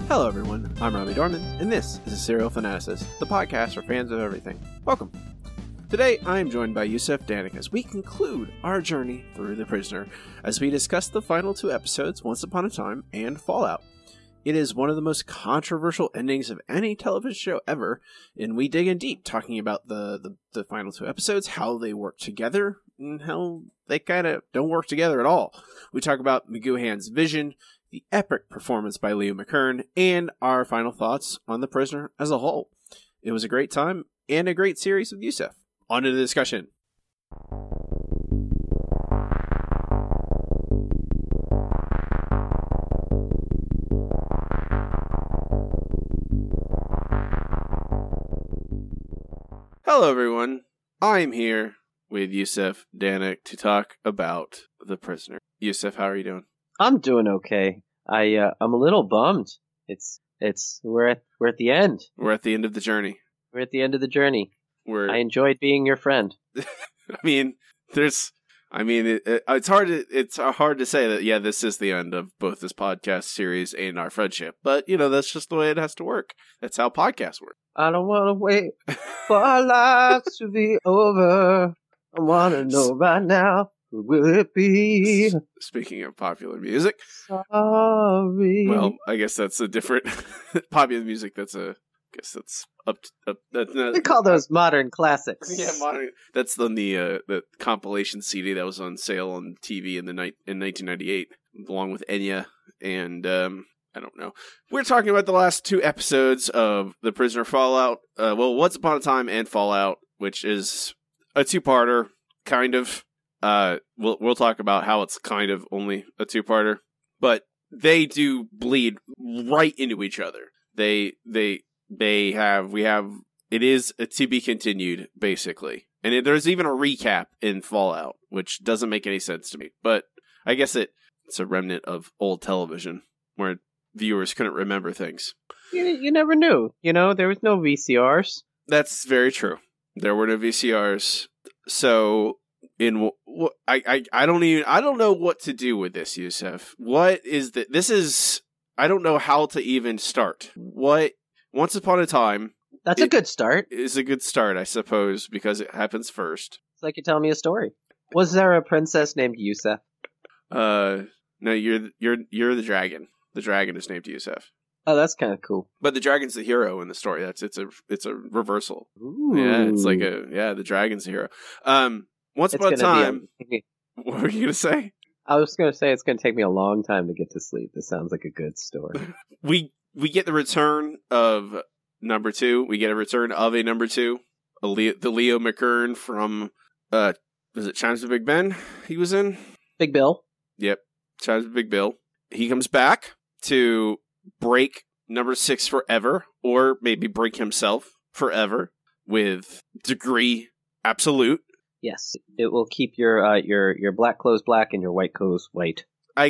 Hello everyone, I'm Robbie Dorman, and this is a Serial Fanaticist, the podcast for fans of everything. Welcome. Today I am joined by Yusef Danik as we conclude our journey through The Prisoner, as we discuss the final two episodes, Once Upon a Time and Fallout. It is one of the most controversial endings of any television show ever, and we dig in deep, talking about the final two episodes, how they work together, and how they kind of don't work together at all. We talk about McGoohan's vision, the epic performance by Leo McKern, and our final thoughts on The Prisoner as a whole. It was a great time, and a great series with Yusef. On to the discussion. Hello everyone, I'm here with Yusef Danik to talk about The Prisoner. Yusef, how are you doing? I'm doing okay. I'm a little bummed. We're at the end. We're at the end of the journey. We're at the end of the journey. I enjoyed being your friend. It's hard to say that, yeah, this is the end of both this podcast series and our friendship. But, that's just the way it has to work. That's how podcasts work. I don't want to wait for our lives to be over. I want to know right now, who will it be? Speaking of popular music. Sorry. Well, I guess that's a different popular music. They call those modern classics. Yeah, modern. That's on the compilation CD that was on sale on TV in 1998, along with Enya and I don't know. We're talking about the last two episodes of The Prisoner Fallout. Once Upon a Time and Fallout, which is a two-parter, kind of. We'll talk about how it's kind of only a two-parter, but they do bleed right into each other. It is a to be continued, basically. And there's even a recap in Fallout, which doesn't make any sense to me. But I guess it's a remnant of old television, where viewers couldn't remember things. You never knew. There was no VCRs. That's very true. There were no VCRs. So I don't know what to do with this, Yusef. What is I don't know how to even start. Once Upon a Time. That's a good start. Is a good start, I suppose, because it happens first. It's like you're telling me a story. Was there a princess named Yusef? No, you're the dragon. The dragon is named Yusef. Oh, that's kind of cool. But the dragon's the hero in the story. It's a reversal. Ooh. Yeah, it's like the dragon's the hero. Once Upon a Time. What were you gonna say? I was gonna say it's gonna take me a long time to get to sleep. This sounds like a good story. We get the return of number two. We get a return of a number two. The Leo McKern from was it Chimes with Big Ben? He was in Big Bill. Yep, Chimes with Big Bill. He comes back to break number 6 forever, or maybe break himself forever with Degree Absolute. Yes, it will keep your black clothes black and your white clothes white.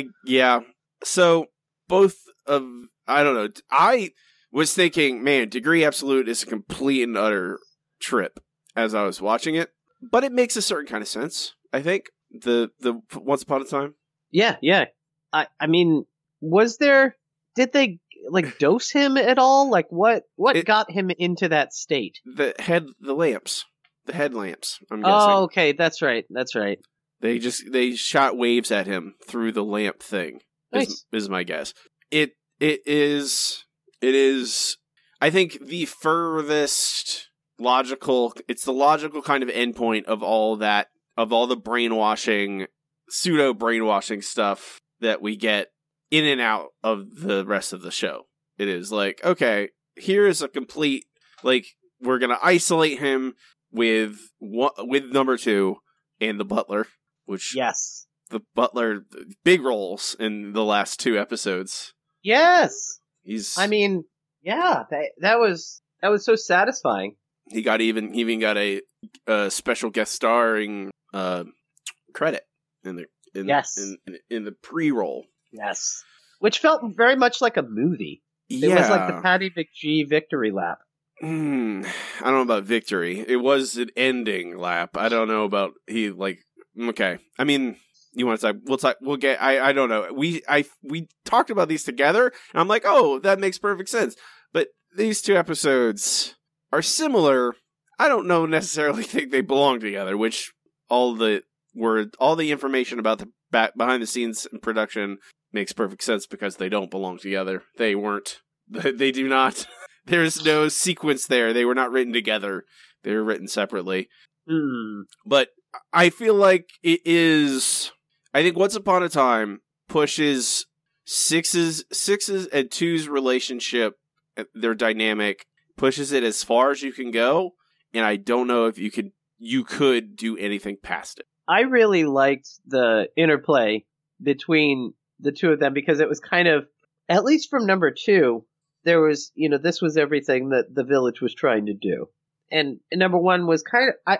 So both of I don't know. I was thinking, man, Degree Absolute is a complete and utter trip as I was watching it, but it makes a certain kind of sense. I think the Once Upon a Time. Yeah. I mean, did they dose him at all? Like what got him into that state? The headlamps. I'm guessing. Oh, okay, that's right. They shot waves at him through the lamp thing. Nice. Is my guess. It is. I think the furthest logical. It's the logical kind of endpoint of all the brainwashing, pseudo brainwashing stuff that we get in and out of the rest of the show. It is like, okay, here is a complete, we're gonna isolate him with number 2 and the butler, which yes, the butler big roles in the last 2 episodes. Yes, that was so satisfying. He even got a special guest starring credit in the pre-roll. Yes, which felt very much like a movie. It was like the Patty McGee victory lap. I don't know about victory. It was an ending lap. I don't know about okay. I mean, You want to talk? We'll talk. We'll get. I don't know. We talked about these together, and I'm like, oh, that makes perfect sense. But these two episodes are similar. I don't know necessarily think they belong together. Which all the information about the behind the scenes and production makes perfect sense because they don't belong together. They weren't. They do not. There's no sequence there. They were not written together. They were written separately. But I feel like it is. I think Once Upon a Time pushes sixes and twos relationship, their dynamic, pushes it as far as you can go, and I don't know if you could do anything past it. I really liked the interplay between the two of them because it was kind of, at least from number 2, there was, this was everything that the village was trying to do. And number 1 was kind of,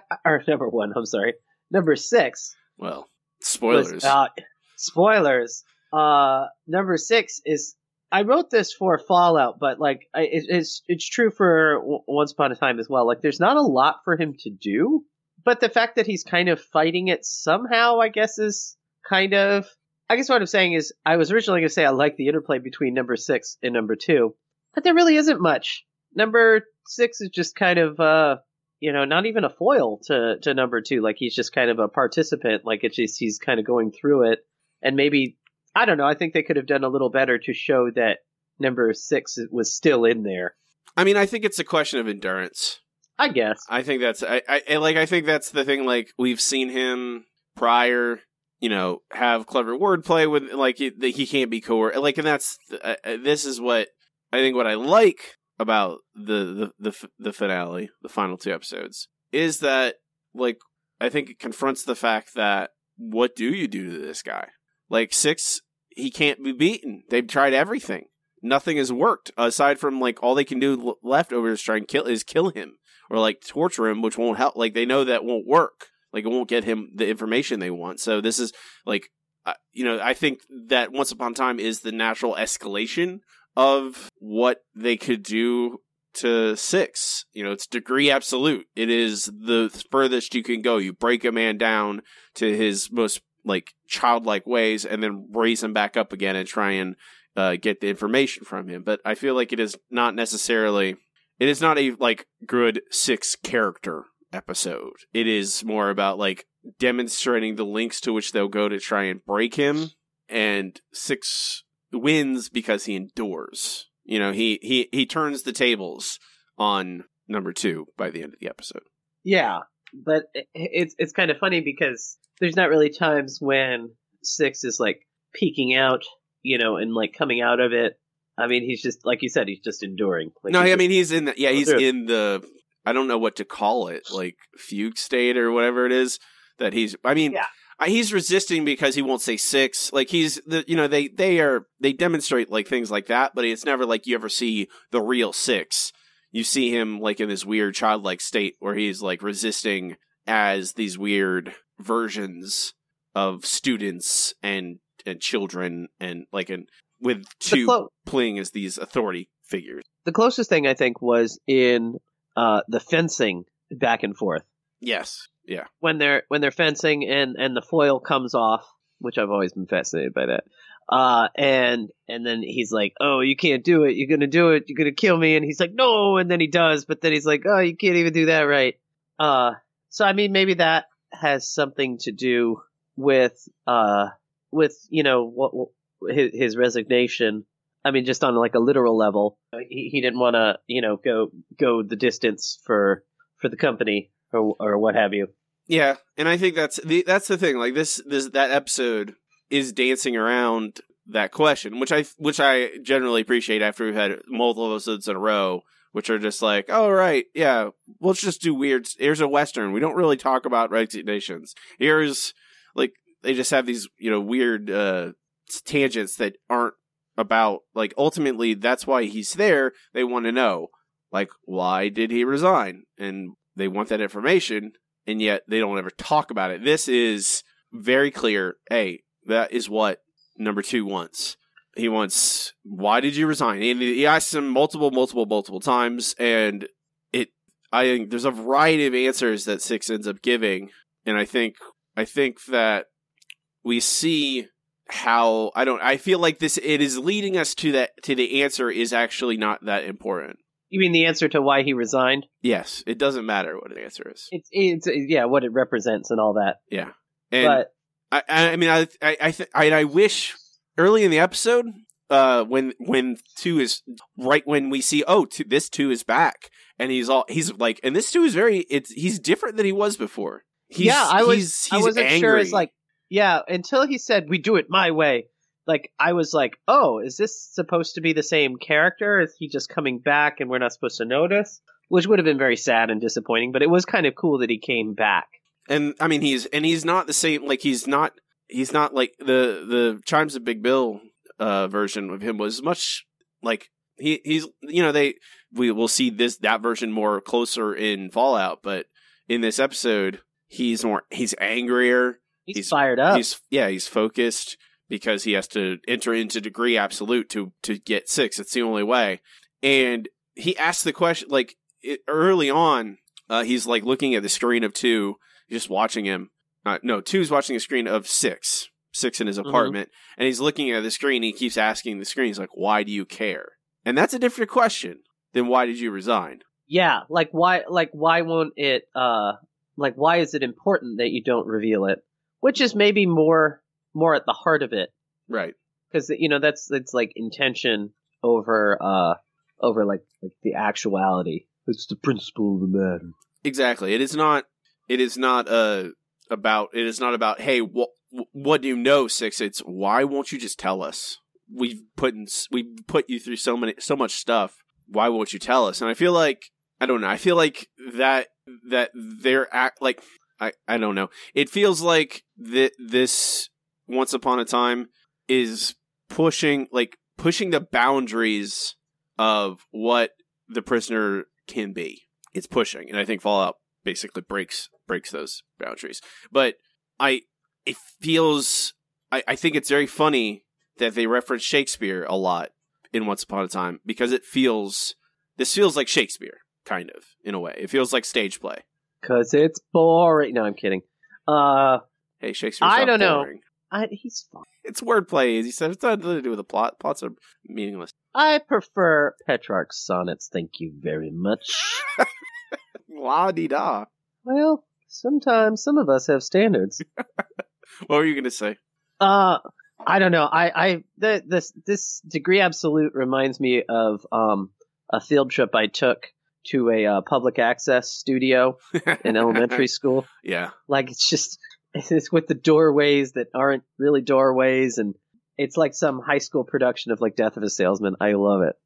number 6. Well, spoilers. Spoilers. Number 6 is, I wrote this for Fallout, but like it's true for Once Upon a Time as well. Like there's not a lot for him to do, but the fact that he's kind of fighting it somehow, I guess, is kind of. I guess what I'm saying is, I was originally going to say I like the interplay between number 6 and number 2, but there really isn't much. Number 6 is just kind of, not even a foil to number 2. Like he's just kind of a participant. Like it's just he's kind of going through it, and maybe. I don't know. I think they could have done a little better to show that number 6 was still in there. I mean, I think it's a question of endurance. I guess. I think that's I think that's the thing. Like we've seen him prior, have clever wordplay with like he can't be coerced. Like, and that's this is what I think. What I like about the finale, the final 2 episodes, is that like I think it confronts the fact that what do you do to this guy? Like 6. He can't be beaten. They've tried everything. Nothing has worked aside from like all they can do left over is try and kill him or like torture him, which won't help. Like they know that won't work. Like it won't get him the information they want. So this is like, I think that Once Upon a Time is the natural escalation of what they could do to 6. It's degree absolute. It is the furthest you can go. You break a man down to his most like childlike ways and then raise him back up again and try and get the information from him. But I feel like it is not a like good 6 character episode. It is more about like demonstrating the links to which they'll go to try and break him, and 6 wins because he endures. He turns the tables on number 2 by the end of the episode. Yeah, but it's kind of funny because there's not really times when 6 is like peeking out, and like coming out of it. I mean, he's just like you said, he's just enduring. Like, no, I mean he's in the he's in the I don't know what to call it, like fugue state or whatever it is that he's. I mean, he's resisting because he won't say 6. Like he's they demonstrate like things like that, but it's never like you ever see the real 6. You see him like in this weird childlike state where he's like resisting as these weird versions of students and children and like with 2 playing as these authority figures. The closest thing I think was in the fencing back and forth. Yes. Yeah. When they're fencing and the foil comes off, which I've always been fascinated by that. And then he's like, "Oh, you can't do it. You're gonna do it. You're gonna kill me." And he's like, "No." And then he does, but then he's like, "Oh, you can't even do that right." So I mean, maybe that has something to do with his resignation. I mean, just on like a literal level, he didn't want to go the distance for the company or what have you. Yeah, and I think that's the thing. Like that episode is dancing around that question, which I generally appreciate after we've had multiple episodes in a row, which are just like, oh, right, yeah, let's just do weird. Here's a Western. We don't really talk about resignations. Here's like they just have these weird tangents that aren't about like ultimately that's why he's there. They want to know like why did he resign, and they want that information, and yet they don't ever talk about it. This is very clear. Hey, that is what number 2 wants. He wants, why did you resign? And he asks him multiple times, and I think there's a variety of answers that 6 ends up giving, and I think that we see how I feel like it is leading us to the answer is actually not that important. You mean the answer to why he resigned? Yes, it doesn't matter what the answer is. It's what it represents and all that. Yeah, and but I wish early in the episode, when 2 is right when we see this 2 is back and he's like, and this 2 is he's different than he was before. I wasn't angry. sure. It's like, until he said we do it my way. Like, I was like, oh, is this supposed to be the same character? Is he just coming back and we're not supposed to notice? Which would have been very sad and disappointing, but it was kind of cool that he came back. And I mean, he's not the same. Like, he's not like the Chimes of Big Bill version of him was much like he's we will see that version more closer in Fallout, but in this episode he's angrier. He's fired up. He's focused. Because he has to enter into degree absolute to get 6. It's the only way. And he asked the question, like, early on, he's, like, looking at the screen of 2, just watching him. 2's watching a screen of 6 in his apartment. Mm-hmm. And he's looking at the screen, he keeps asking the screen, he's like, why do you care? And that's a different question than why did you resign? Yeah, why won't it, why is it important that you don't reveal it? Which is maybe more at the heart of it, right? Because it's like intention over like the actuality. It's the principle of the matter. Exactly. It is not about hey, what do you know, 6? It's why won't you just tell us? We've put you through so much stuff. Why won't you tell us? And I feel like I don't know. I feel like that they're like I don't know. It feels like this. Once Upon a Time is pushing the boundaries of what the prisoner can be. It's pushing, and I think Fallout basically breaks those boundaries. But I think it's very funny that they reference Shakespeare a lot in Once Upon a Time because this feels like Shakespeare, kind of, in a way. It feels like stage play. 'Cause it's boring. No, I'm kidding. Hey, Shakespeare's not boring. Know. He's fine. It's wordplay, as he said. It's nothing to do with the plot. Plots are meaningless. I prefer Petrarch's sonnets, thank you very much. La-di-da. Well, sometimes some of us have standards. What were you going to say? I don't know. This degree absolute reminds me of a field trip I took to a public access studio in elementary school. Yeah. Like, it's with the doorways that aren't really doorways, and it's like some high school production of like Death of a Salesman. I love it.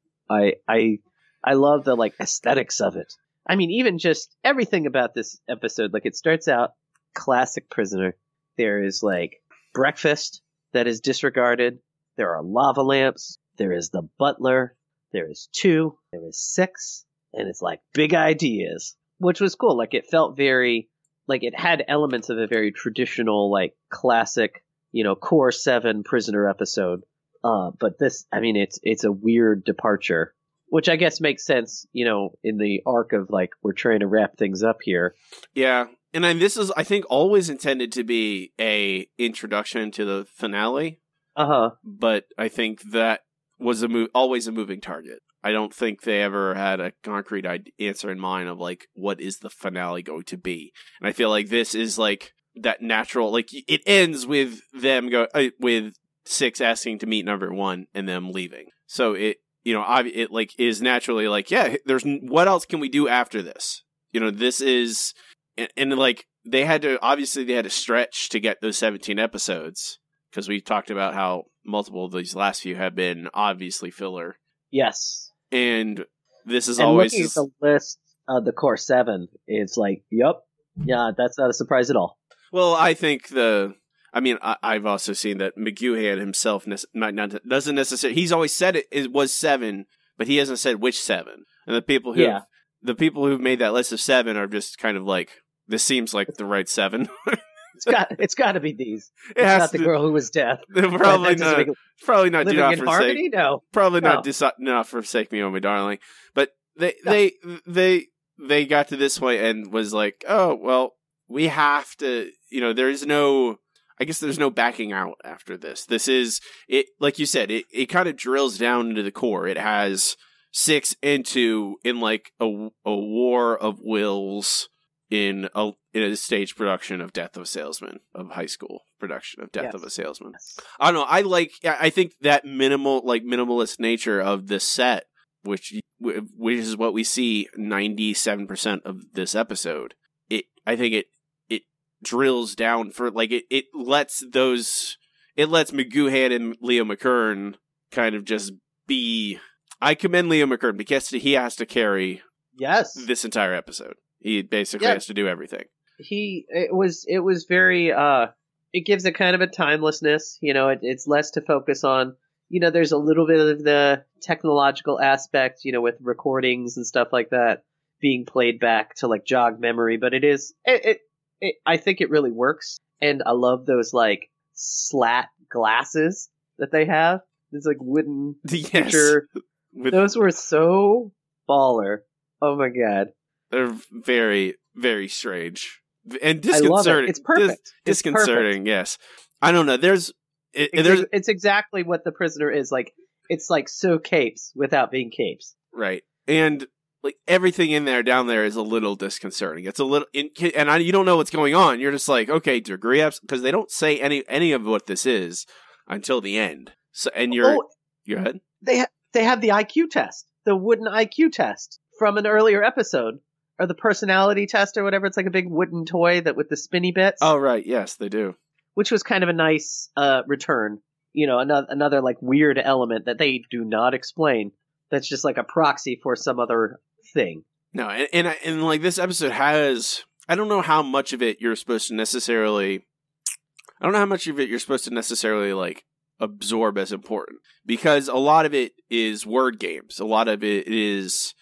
I love the like aesthetics of it. I mean, even just everything about this episode. Like, it starts out classic prisoner. There is like breakfast that is disregarded. There are lava lamps. There is the butler. There is 2. There is 6, and it's like big ideas, which was cool. Like, it felt very. Like, it had elements of a very traditional, like, classic, Core 7 prisoner episode. But this, I mean, it's a weird departure, which I guess makes sense, in the arc of, like, we're trying to wrap things up here. Yeah. And then this is, I think, always intended to be a introduction to the finale. Uh-huh. But I think that was always a moving target. I don't think they ever had a concrete answer in mind of, like, what is the finale going to be. And I feel like this is, like, that natural, like, it ends with them with 6 asking to meet number 1 and them leaving. So it like, is naturally like, yeah, what else can we do after this? This is, and like, they had to stretch to get those 17 episodes because we talked about how multiple of these last few have been obviously filler. Yes. And this is always looking at the list of the Core 7. It's like, yep, yeah, that's not a surprise at all. Well, I think I've also seen that McGuhan himself doesn't necessarily. He's always said it was 7, but he hasn't said which 7. And the people who've made that list of 7 are just kind of like, this seems like the right 7. It's got to be these. It's not the girl who was death. Probably not. Probably not. Living in harmony? No. Probably not. Do not forsake me, oh my darling. But they got to this point and was like, oh well, we have to. There is no. I guess there's no backing out after this. This is it, like you said, it kind of drills down into the core. It has 6 into in like a war of wills in a stage production of Death of a Salesman, of high school production of Death of a Salesman. I don't know. I think that minimalist nature of this set, which is what we see 97% of this episode. I think it drills down for like it lets McGoohan and Leo McKern kind of just be. I commend Leo McKern because he has to carry this entire episode. He basically has to do everything. It was very it gives a kind of a timelessness, it's less to focus on, there's a little bit of the technological aspect, with recordings and stuff like that being played back to like jog memory, but I think it really works. And I love those like slat glasses that they have. It's like wooden picture. Those were so baller. Oh my God. They're very, very strange and disconcerting. It's perfect. Disconcerting, yes. I don't know. It's exactly what The Prisoner is like. It's like so capes without being capes, right? And like everything in there, down there, is a little disconcerting. It's a little, you don't know what's going on. You're just like, okay, degree ups, because they don't say any of what this is until the end. So, and you're ahead. They have the IQ test, the wooden IQ test from an earlier episode, or the personality test or whatever. It's like a big wooden toy with the spinny bits. Oh, right. Yes, they do. Which was kind of a nice return. Another like weird element that they do not explain. That's just like a proxy for some other thing. No, and like this episode has, I don't know how much of it you're supposed to necessarily like absorb as important, because a lot of it is word games. A lot of it is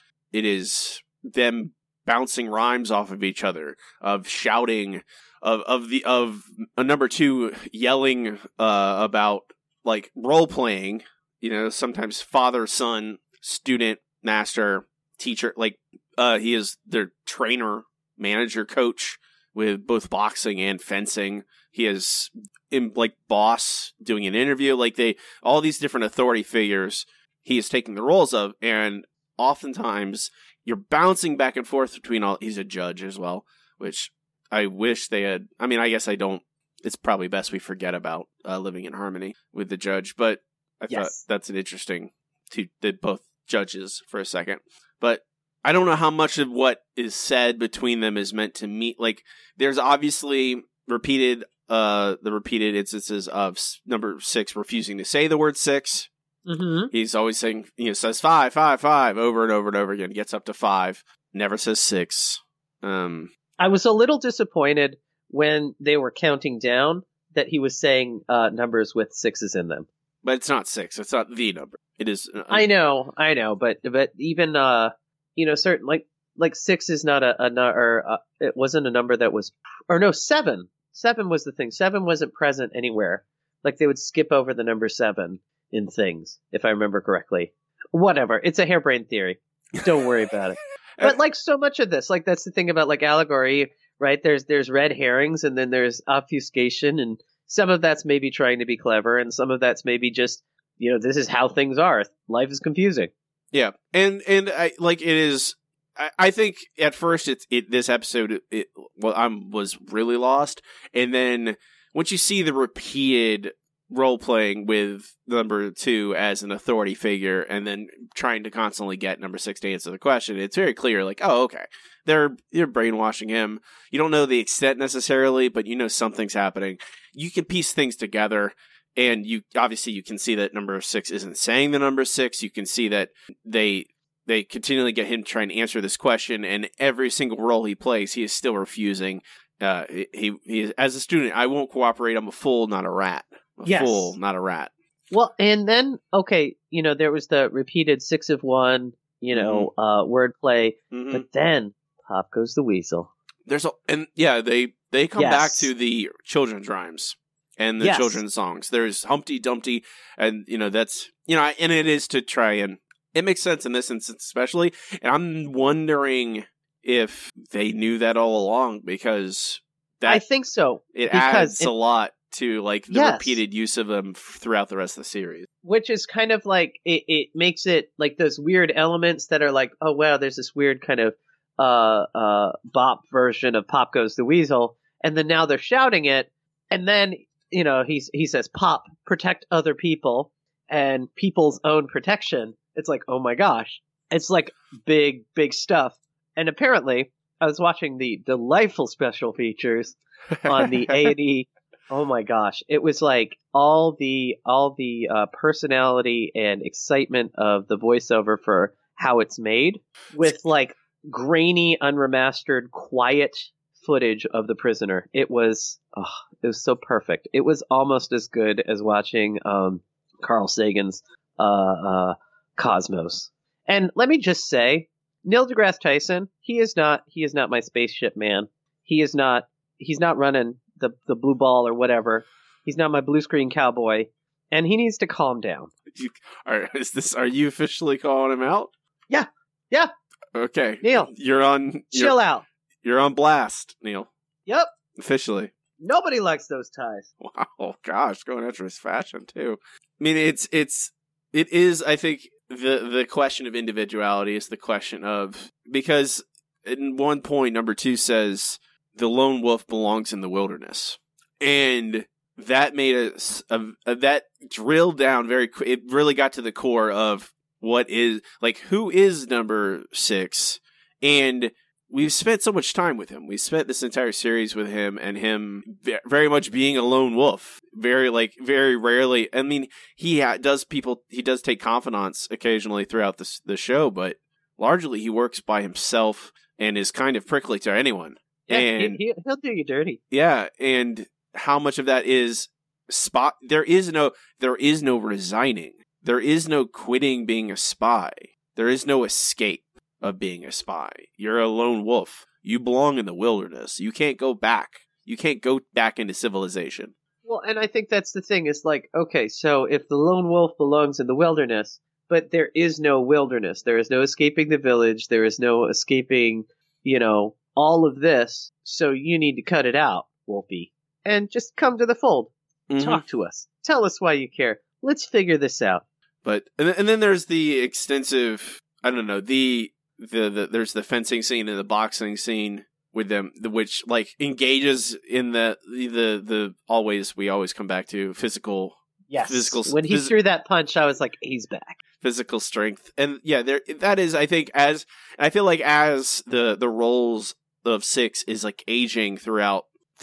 them bouncing rhymes off of each other, of shouting, of a number 2 yelling about like role playing. Sometimes father, son, student, master, teacher. Like he is their trainer, manager, coach with both boxing and fencing. He is like boss doing an interview. Like all these different authority figures he is taking the roles of, and oftentimes you're bouncing back and forth between all. He's a judge as well, which I wish they had. I mean, I guess I don't. It's probably best we forget about living in harmony with the judge, but I thought that's an interesting both judges for a second. But I don't know how much of what is said between them is meant to meet. Like, there's obviously the repeated instances of number 6 refusing to say the word 6. Mm-hmm. He's always saying, says 5, 5, 5 over and over and over again. Gets up to 5, never says 6. I was a little disappointed when they were counting down that he was saying numbers with 6s in them. But it's not 6. It's not the number. It is. I know. But even certain like 6 is not it wasn't a number that was, or no, 7. 7 was the thing. 7 wasn't present anywhere. Like they would skip over the number 7 in things, if I remember correctly. Whatever. It's a harebrained theory. Don't worry about it. But like so much of this, like that's the thing about like allegory, right? There's red herrings, and then there's obfuscation, and some of that's maybe trying to be clever, and some of that's maybe just, this is how things are. Life is confusing. Yeah, and I like it is. I think at first this episode was really lost, and then once you see the repeated role playing with number 2 as an authority figure, and then trying to constantly get number 6 to answer the question, it's very clear. Like, oh, okay, you're brainwashing him. You don't know the extent necessarily, but something's happening. You can piece things together. And you can see that number 6 isn't saying the number 6. You can see that they continually get him trying to answer this question, and every single role he plays, he is still refusing. He as a student, I won't cooperate. I'm a fool, not a rat. Fool, not a rat. Well, and then there was the repeated 6 of 1, wordplay, Mm-hmm. but then pop goes the weasel. They come back to the children's rhymes. And the children's songs. There's Humpty Dumpty, and that's and it is to try and it makes sense in this instance especially. And I'm wondering if they knew that all along, because I think so. It adds a lot to like the Yes. repeated use of them throughout the rest of the series. Which is kind of like it makes it like those weird elements that are like, oh wow, there's this weird kind of bop version of Pop Goes the Weasel, and then now they're shouting it, and then he says Pop, protect other people and people's own protection. It's like, oh my gosh, it's like big stuff. And apparently, I was watching the delightful special features on the A&E. Oh my gosh, it was like all the personality and excitement of the voiceover for how it's made, with like grainy, unremastered, quiet footage of the prisoner. It was so perfect. It was almost as good as watching Carl Sagan's Cosmos. And let me just say, Neil deGrasse Tyson, he is not my spaceship man. He's not running the blue ball or whatever. He's not my blue screen cowboy, and he needs to calm down. Are you officially calling him out? Yeah. Okay, Neil, chill out. You're on blast, Neil. Yep. Officially. Nobody likes those ties. Wow, gosh, going after his fashion too. I mean, it is. I think the question of individuality is the question of, because in one point, number 2 says the lone wolf belongs in the wilderness, and that made us that drilled down very. It really got to the core of what is, like, who is number 6, and we've spent so much time with him. We spent this entire series with him, and him very much being a lone wolf. Very rarely. I mean, he does take confidants occasionally throughout the show, but largely he works by himself and is kind of prickly to anyone. Yeah, and he'll do you dirty. Yeah, and how much of that is there is no resigning. There is no quitting being a spy. There is no escape of being a spy. You're a lone wolf. You belong in the wilderness. You can't go back. You can't go back into civilization. Well, and I think that's the thing. Is like, okay, so if the lone wolf belongs in the wilderness, but there is no wilderness. There is no escaping the village. There is no escaping, all of this. So you need to cut it out, Wolfie, and just come to the fold. Mm-hmm. Talk to us. Tell us why you care. Let's figure this out. But and then there's the extensive, I don't know, there's the fencing scene and the boxing scene with them, which like engages in the we always come back to physical. Yes. When he threw that punch, I was like, he's back. Physical strength, and yeah, that is, I think, as the roles of 6 is like aging throughout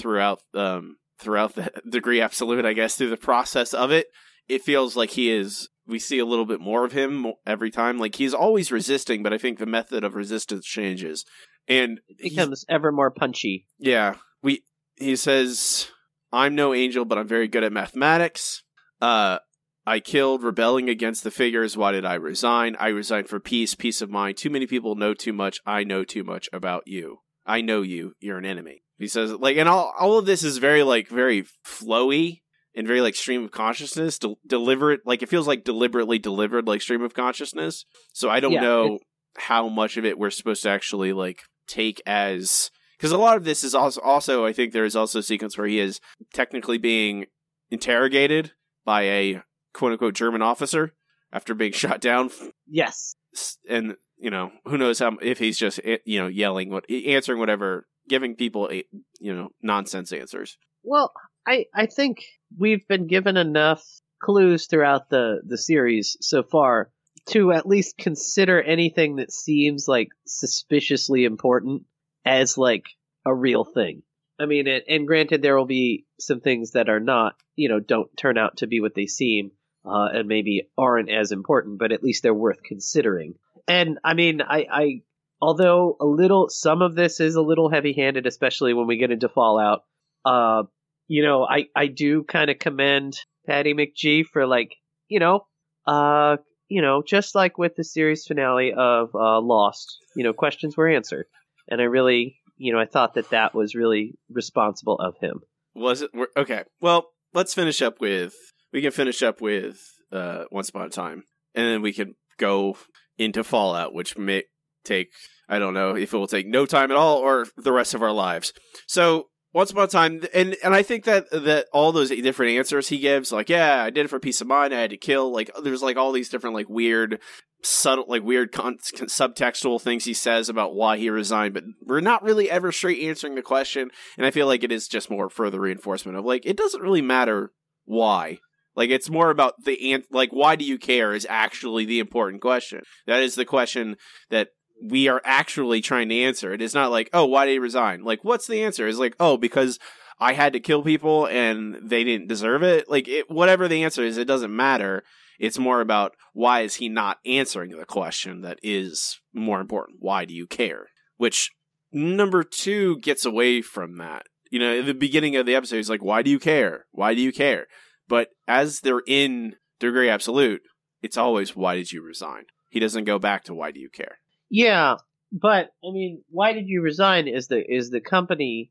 the degree absolute, I guess, through the process of it. It feels like we see a little bit more of him every time. Like, he's always resisting, but I think the method of resistance changes. And it becomes ever more punchy. Yeah. He says, I'm no angel, but I'm very good at mathematics. I killed rebelling against the figures. Why did I resign? I resigned for peace of mind. Too many people know too much. I know too much about you. I know you. You're an enemy. He says, like, and all of this is very flowy and very like stream of consciousness, deliberate. Like, it feels like deliberately delivered, like stream of consciousness. So I don't know how much of it we're supposed to actually like take as, because a lot of this is also I think there is also a sequence where he is technically being interrogated by a quote unquote German officer after being shot down. Yes. And, who knows if he's just, yelling, answering whatever, giving people, nonsense answers. Well, I think we've been given enough clues throughout the series so far to at least consider anything that seems like suspiciously important as like a real thing. I mean, and granted, there will be some things that are not, don't turn out to be what they seem, and maybe aren't as important, but at least they're worth considering. And I mean, I although some of this is a little heavy-handed, especially when we get into Fallout, I do kind of commend Patty McGee for just like with the series finale of Lost, questions were answered. And I really, I thought that was really responsible of him. Was it? Okay. Well, we can finish up with Once Upon a Time, and then we can go into Fallout, which may take, I don't know if it will take no time at all or the rest of our lives. So Once Upon a Time, and I think that all those different answers he gives, like, yeah, I did it for peace of mind, I had to kill, like, there's, like, all these different, like, weird, subtle, like, weird subtextual things he says about why he resigned, but we're not really ever straight answering the question, and I feel like it is just more further reinforcement of, like, it doesn't really matter why. Like, it's more about like, why do you care is actually the important question. That is the question that we are actually trying to answer. It is not like, oh, why did he resign? Like, what's the answer? It's like, oh, because I had to kill people and they didn't deserve it. Like, whatever the answer is, it doesn't matter. It's more about why is he not answering the question that is more important. Why do you care? Which number 2 gets away from that. You know, at the beginning of the episode, he's like, why do you care? Why do you care? But as they're in Degree Absolute, it's always, why did you resign? He doesn't go back to why do you care? Yeah, but I mean, why did you resign? Is the company,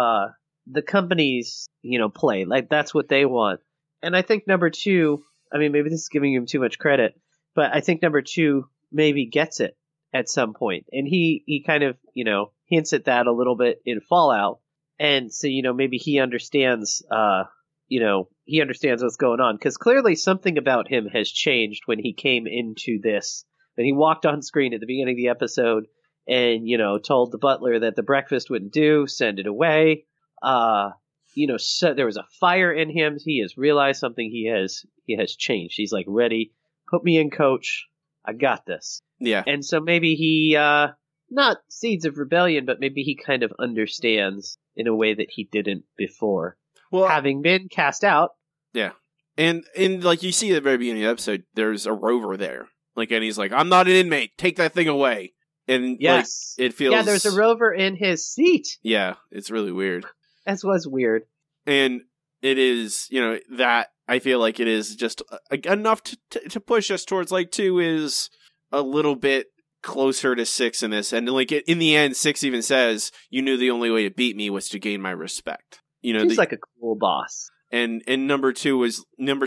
the company's, you know, play, like that's what they want. And I think number 2, I mean, maybe this is giving him too much credit, but I think number 2 maybe gets it at some point, and he kind of, you know, hints at that a little bit in Fallout, and so, you know, maybe he understands, you know, he understands what's going on, because clearly something about him has changed when he came into this. When he walked on screen at the beginning of the episode and, you know, told the butler that the breakfast wouldn't do, send it away. You know, so there was a fire in him. He has realized something. He has changed. He's like, ready, put me in, coach. I got this. Yeah. And so maybe he, not seeds of rebellion, but maybe he kind of understands in a way that he didn't before. Well, having been cast out. Yeah. And like you see at the very beginning of the episode, there's a rover there. Like, and he's like, I'm not an inmate. Take that thing away. And yes, like, it feels. Yeah, there's a rover in his seat. Yeah, it's really weird. That was weird. And it is, you know, that I feel like it is just enough to push us towards, like, 2 is a little bit closer to 6 in this. And like, in the end, 6 even says, you knew the only way to beat me was to gain my respect. You know, he's like a cool boss. And number 2 is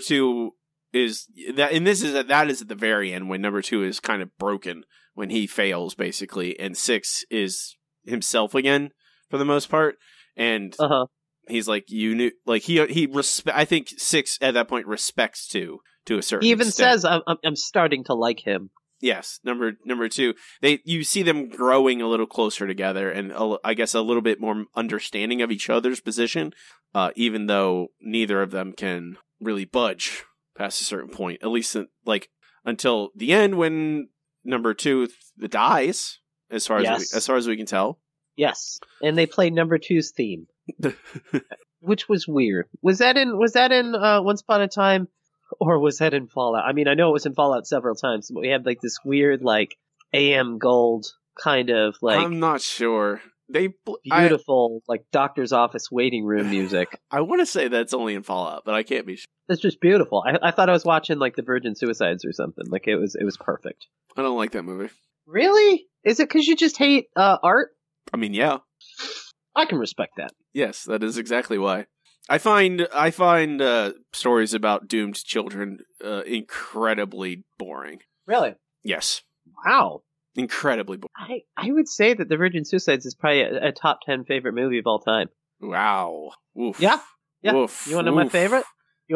that, and that is at the very end when number 2 is kind of broken when he fails basically, and 6 is himself again for the most part, and he's like, you knew, like I think 6 at that point respects to a certain. He even extent. says, I'm starting to like him. Yes, number 2, you see them growing a little closer together, and I guess a little bit more understanding of each other's position, even though neither of them can really budge past a certain point, at least like until the end when number 2 dies, as far as we can tell. Yes, and they play number 2's theme, which was weird. Was that in Once Upon a Time, or was that in Fallout? I mean, I know it was in Fallout several times, but we had like this weird like AM Gold kind of like. I'm not sure. Beautiful, like doctor's office waiting room music. I want to say that's only in Fallout, but I can't be sure. It's just beautiful. I thought I was watching like the Virgin Suicides or something. Like it was perfect. I don't like that movie. Really? Is it because you just hate art? I mean, yeah. I can respect that. Yes, that is exactly why. I find stories about doomed children incredibly boring. Really? Yes. Wow. Incredibly boring. I would say that The Virgin Suicides is probably a top 10 favorite movie of all time. Wow. Oof. Yeah. Oof. You want to know my favorite?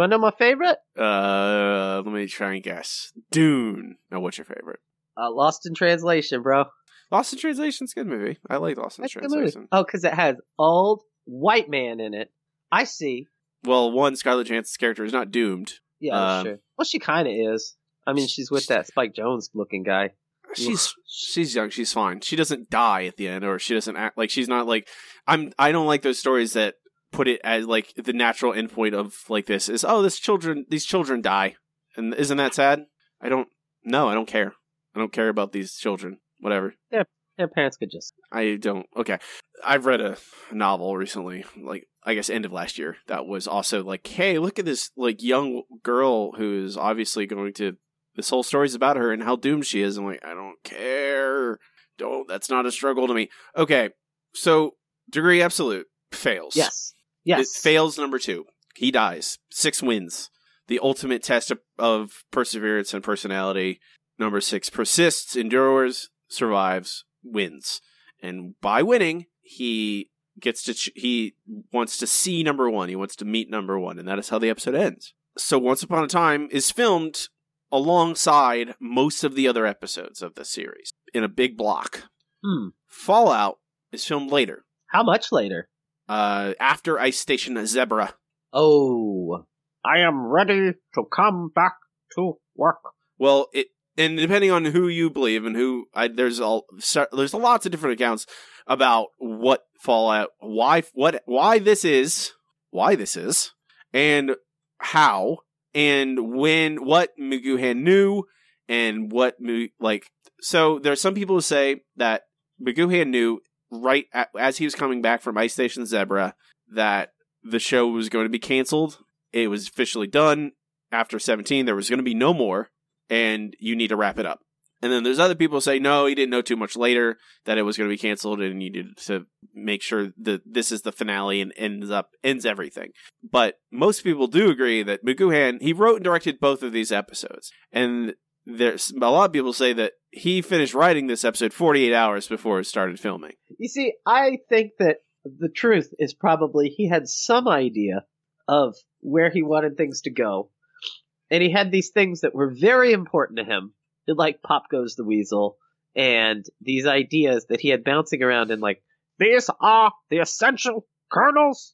Let me try and guess. Dune. Now, what's your favorite? Lost in Translation, bro. Lost in Translation's a good movie. I like Lost in Translation. Oh, because it has old white man in it. I see. Well, one, Scarlett Johansson's character is not doomed. Yeah, sure. Well, she kind of is. I mean, she's with that Spike Jonze looking guy. She's young. She's fine. She doesn't die at the end, or she doesn't act like she's not like. I don't like those stories that put it as like the natural endpoint of like this is these children die, and isn't that sad? I don't care. I don't care about these children. Whatever. Their parents could just. I don't. Okay, I've read a novel recently, like I guess end of last year, that was also like, hey, look at this like young girl who's obviously going to. This whole story's about her and how doomed she is. I'm like, I don't care. That's not a struggle to me. Okay, so Degree Absolute fails. Yes. It fails number 2. He dies. 6 wins. The ultimate test of perseverance and personality. Number 6 persists, endures, survives, wins. And by winning, he he wants to see number one. He wants to meet number one, and that is how the episode ends. So Once Upon a Time is filmed alongside most of the other episodes of the series in a big block. Fallout is filmed later. How much later? After Ice Station Zebra. Oh, I am ready to come back to work. Well, and depending on who you believe and there's lots of different accounts about what Fallout, why this is, and how, and when, what McGoohan knew, and so there's some people who say that McGoohan knew as he was coming back from Ice Station Zebra that the show was going to be canceled. It was officially done. After 17, there was going to be no more, and you need to wrap it up. And then there's other people who say, no, he didn't know too much later that it was going to be canceled, and he needed to make sure that this is the finale and ends everything. But most people do agree that McGoohan, he wrote and directed both of these episodes. And there's a lot of people say that he finished writing this episode 48 hours before it started filming. You see, I think that the truth is probably he had some idea of where he wanted things to go. And he had these things that were very important to him, like Pop Goes the Weasel, and these ideas that he had bouncing around and like, these are the essential kernels,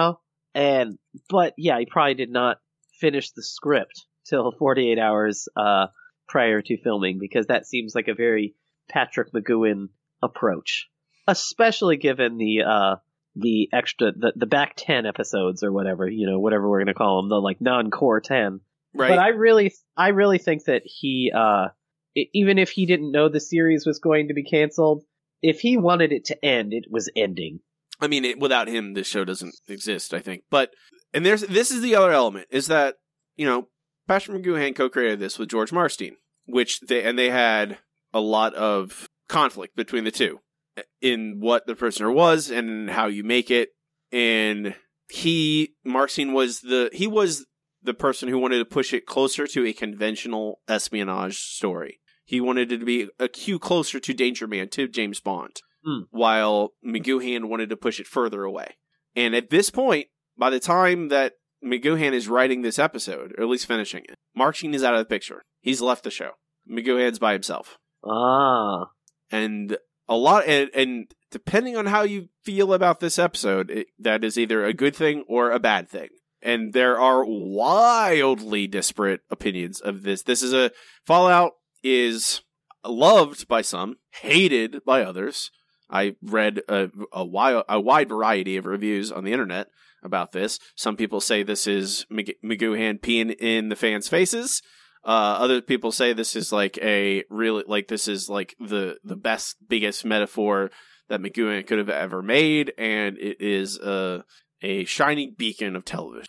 but yeah, he probably did not finish the script till 48 hours prior to filming, because that seems like a very Patrick McGoohan approach, especially given the extra, the back 10 episodes or whatever, whatever we're going to call them, the like non-core 10. Right. But I really think that he, even if he didn't know the series was going to be canceled, if he wanted it to end, it was ending. I mean, without him, this show doesn't exist, I think. And this is the other element, is that, Patrick McGoohan co-created this with George Marstein, they had a lot of conflict between the two in what The Prisoner was and how you make it. And Marstein was the person who wanted to push it closer to a conventional espionage story. He wanted it to be a cue closer to Danger Man, to James Bond, while McGoohan wanted to push it further away. And at this point, by the time that McGoohan is writing this episode, or at least finishing it, Marstein is out of the picture. He's left the show. McGoohan's by himself. And and depending on how you feel about this episode, that is either a good thing or a bad thing. And there are wildly disparate opinions of this. Fallout is loved by some, hated by others. I read a wide variety of reviews on the internet about this. Some people say this is McGoohan peeing in the fans' faces. Other people say this is the best, biggest metaphor that McGoohan could have ever made, and it is a shining beacon of television.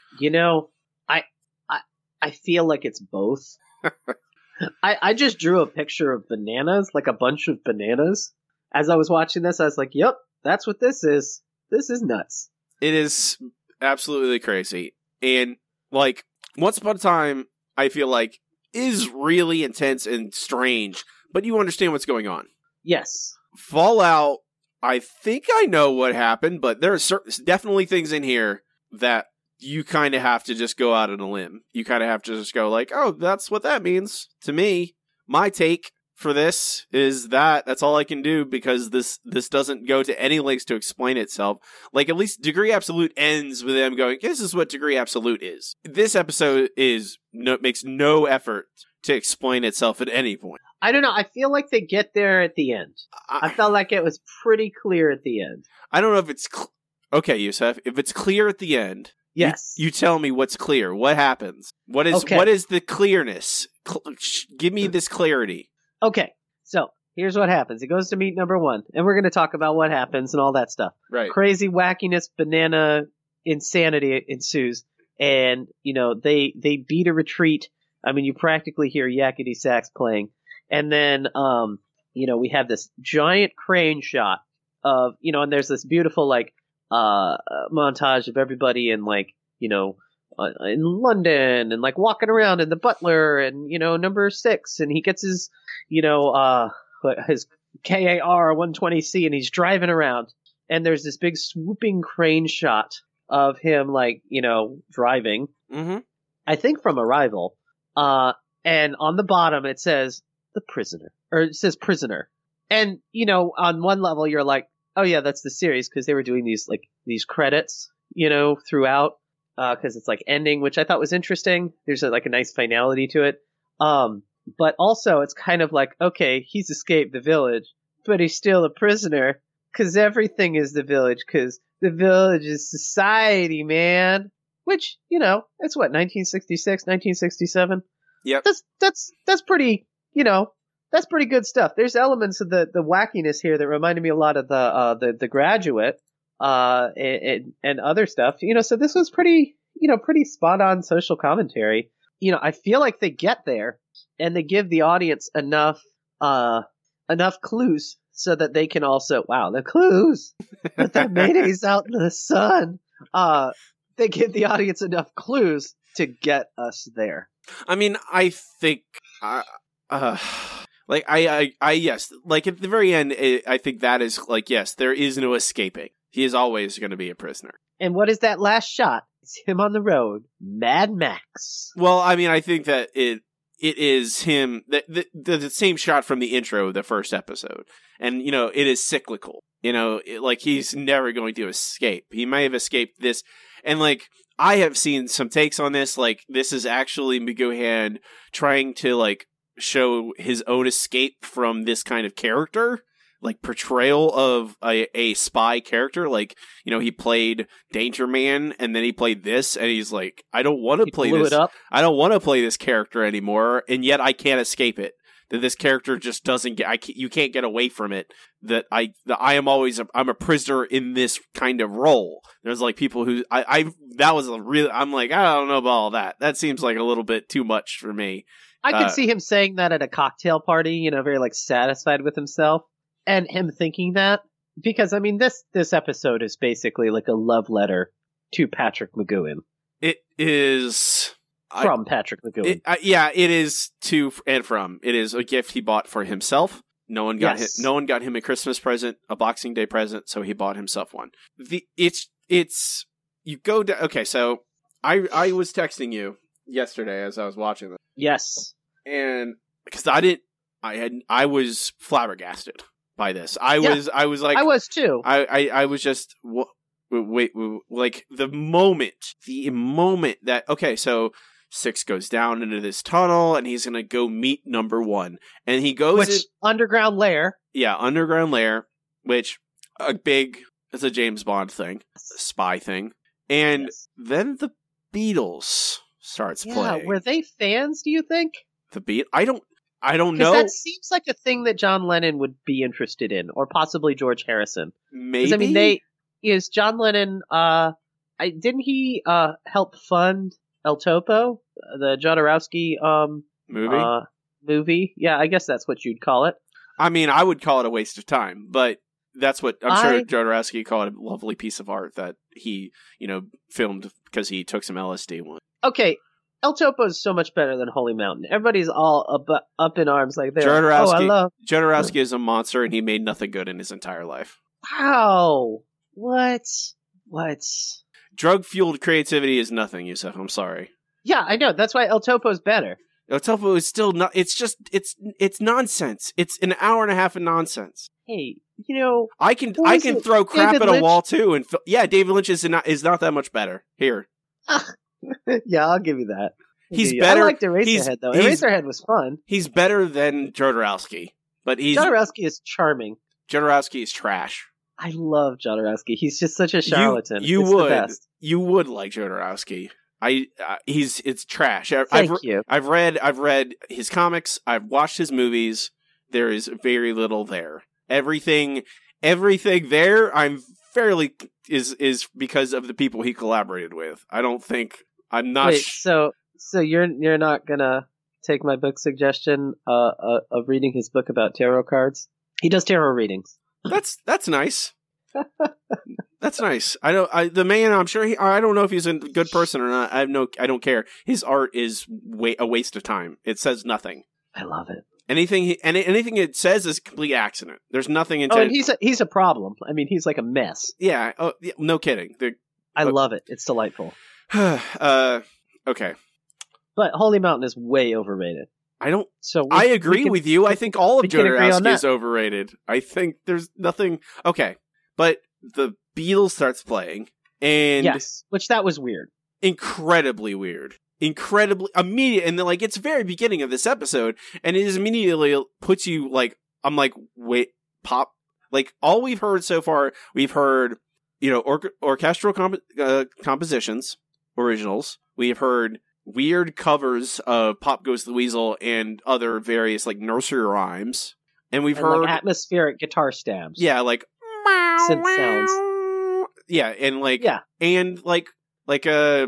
I feel like it's both. I just drew a picture of bananas, like a bunch of bananas. As I was watching this, I was like, yep, that's what this is. This is nuts. It is absolutely crazy. And, Once Upon a Time, I feel like, is really intense and strange, but you understand what's going on. Yes. Fallout, I think I know what happened, but there are definitely things in here that you kind of have to just go out on a limb. You kind of have to just go oh, that's what that means to me. My take for this is that's all I can do, because this doesn't go to any lengths to explain itself. At least Degree Absolute ends with them going, this is what Degree Absolute is. This episode makes no effort to explain itself at any point. I don't know. I feel like they get there at the end. I felt like it was pretty clear at the end. I don't know if it's... Okay, Yusef, if it's clear at the end... Yes. You tell me what's clear. What happens? What is the clearness? Give me this clarity. Okay, so here's what happens. It goes to meet number one, and we're going to talk about what happens and all that stuff. Right. Crazy wackiness, banana insanity ensues, and they beat a retreat. I mean, you practically hear yakety sax playing, and then we have this giant crane shot of and there's this beautiful montage of everybody in in London and walking around, and the butler and number 6, and he gets his his KAR 120C and he's driving around, and there's this big swooping crane shot of him, like, driving. Mm-hmm. I think from Arrival. And on the bottom it says the prisoner, or it says prisoner. And, on one level you're like, oh yeah, that's the series, because they were doing these credits, throughout, because it's like ending, which I thought was interesting. There's a nice finality to it. But also it's kind of like, okay, he's escaped the village, but he's still a prisoner, because everything is the village, because the village is society, man. Which, it's what, 1966, 1967? Yep. That's pretty, that's pretty good stuff. There's elements of the wackiness here that reminded me a lot of the Graduate, and other stuff. So this was pretty spot on social commentary. I feel like they get there and they give the audience enough clues so that they can also, wow, the clues that the Mayday's out in the sun. They give the audience enough clues to get us there. I mean, I think, yes, like at the very end, I think that is like, yes, there is no escaping. He is always going to be a prisoner. And what is that last shot? It's him on the road, Mad Max. Well, I mean, I think that it is him, the same shot from the intro of the first episode. And, it is cyclical. He's never going to escape. He may have escaped this. And, I have seen some takes on this. This is actually McGoohan trying to, show his own escape from this kind of character. Portrayal of a spy character. He played Danger Man, and then he played this, and he's like, I don't want to play this. I don't want to play this character anymore, and yet I can't escape it. That this character just doesn't get. You can't get away from it. That I'm a prisoner in this kind of role. There's people who that was a real. I'm like, I don't know about all that. That seems like a little bit too much for me. I could see him saying that at a cocktail party. Very satisfied with himself, and him thinking that, because I mean this episode is basically a love letter to Patrick McGoohan. It is. From Patrick McGoohan. It is to and from. It is a gift he bought for himself. No one got him a Christmas present, a Boxing Day present, so he bought himself one. It's you go down. Okay, so I was texting you yesterday as I was watching this. Yes, and because I was flabbergasted by this. I was like, I was too. I was just wait, the moment that, okay, so Six goes down into this tunnel, and he's going to go meet number one. And he goes... underground lair. Yeah, underground lair, which, it's a James Bond thing, a spy thing. And then the Beatles starts playing. Were they fans, do you think? I don't know. That seems like a thing that John Lennon would be interested in, or possibly George Harrison. Maybe? I mean, is John Lennon, didn't he help fund El Topo, the Jodorowsky movie? Yeah, I guess that's what you'd call it. I mean, I would call it a waste of time, but that's what I'm sure Jodorowsky called a lovely piece of art that he, filmed because he took some LSD once. Okay, El Topo is so much better than Holy Mountain. Everybody's all up in arms like they're Jodorowsky is a monster, and he made nothing good in his entire life. Wow. What? Drug-fueled creativity is nothing, Yusuf. I'm sorry. Yeah, I know. That's why El Topo's better. El Topo is still not... It's nonsense. It's an hour and a half of nonsense. Hey, I can throw crap at a wall, too. And David Lynch is not that much better. Here. Yeah, I'll give you that. He's better. I liked Eraserhead, though. Eraserhead was fun. He's better than Jodorowsky. But Jodorowsky is charming. Jodorowsky is trash. I love Jodorowsky. He's just such a charlatan. You would like Jodorowsky. It's trash. Thank you. I've read his comics. I've watched his movies. There is very little there. Everything there, I'm fairly is because of the people he collaborated with. I'm not. Wait, so you're not gonna take my book suggestion of reading his book about tarot cards? He does tarot readings. That's nice. That's nice. The man, I'm sure I don't know if he's a good person or not. I don't care. His art is a waste of time. It says nothing. I love it. Anything it says is a complete accident. There's nothing Oh, intended. and he's a problem. I mean, he's like a mess. Yeah. Oh, yeah, no kidding. I love it. It's delightful. Okay. But Holy Mountain is way overrated. I agree with you. I think all of Jodorowsky is overrated. I think there's nothing. Okay, but the Beatles starts playing, and yes, which that was weird. Incredibly weird. Incredibly immediate, and then like it's very beginning of this episode, and it is immediately puts you like I'm like wait pop like all we've heard so far we've heard orchestral compositions originals, we've heard weird covers of Pop Goes the Weasel and other various like nursery rhymes, and we've heard like atmospheric guitar stabs, like synth sounds, and like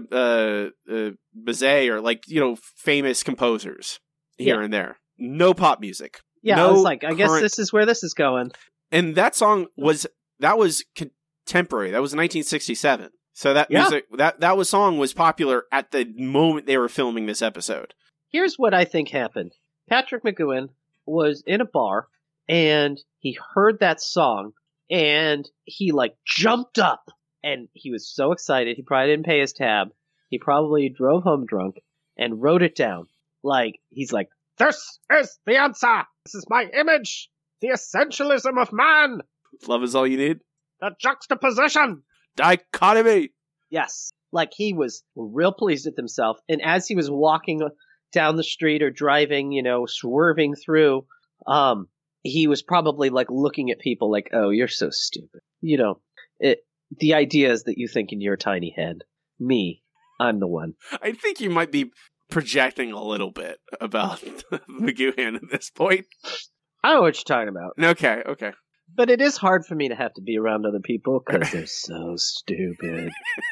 Bizet or like famous composers here and there. No pop music. I was like, I guess this is where this is going. And that song was contemporary. That was 1967. So that music that song was popular at the moment they were filming this episode. Here's what I think happened. Patrick McGoohan was in a bar and he heard that song and he like jumped up. And he was so excited, he probably didn't pay his tab. He probably drove home drunk and wrote it down. Like, he's like, this is the answer! This is my image! The essentialism of man! Love is all you need? The juxtaposition! Dichotomy! Yes. Like, he was real pleased with himself. And as he was walking down the street or driving, swerving through, he was probably like looking at people like, oh, you're so stupid. The ideas that you think in your tiny head. Me, I'm the one. I think you might be projecting a little bit about McGoohan at this point. I know what you're talking about. Okay. But it is hard for me to have to be around other people because they're so stupid.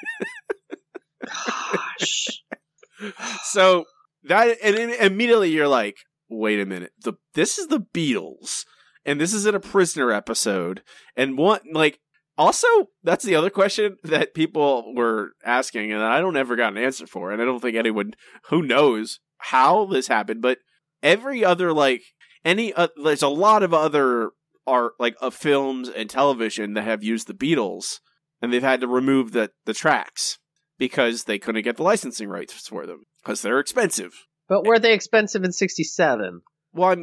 Gosh. So, and then immediately you're like, wait a minute. This is the Beatles, and this is in a Prisoner episode, and also, that's the other question that people were asking, and I don't ever got an answer for, and I don't think anyone who knows how this happened, but every other, there's a lot of other art, films and television that have used the Beatles, and they've had to remove the tracks because they couldn't get the licensing rights for them, because they're expensive. But were they expensive in 1967? Well,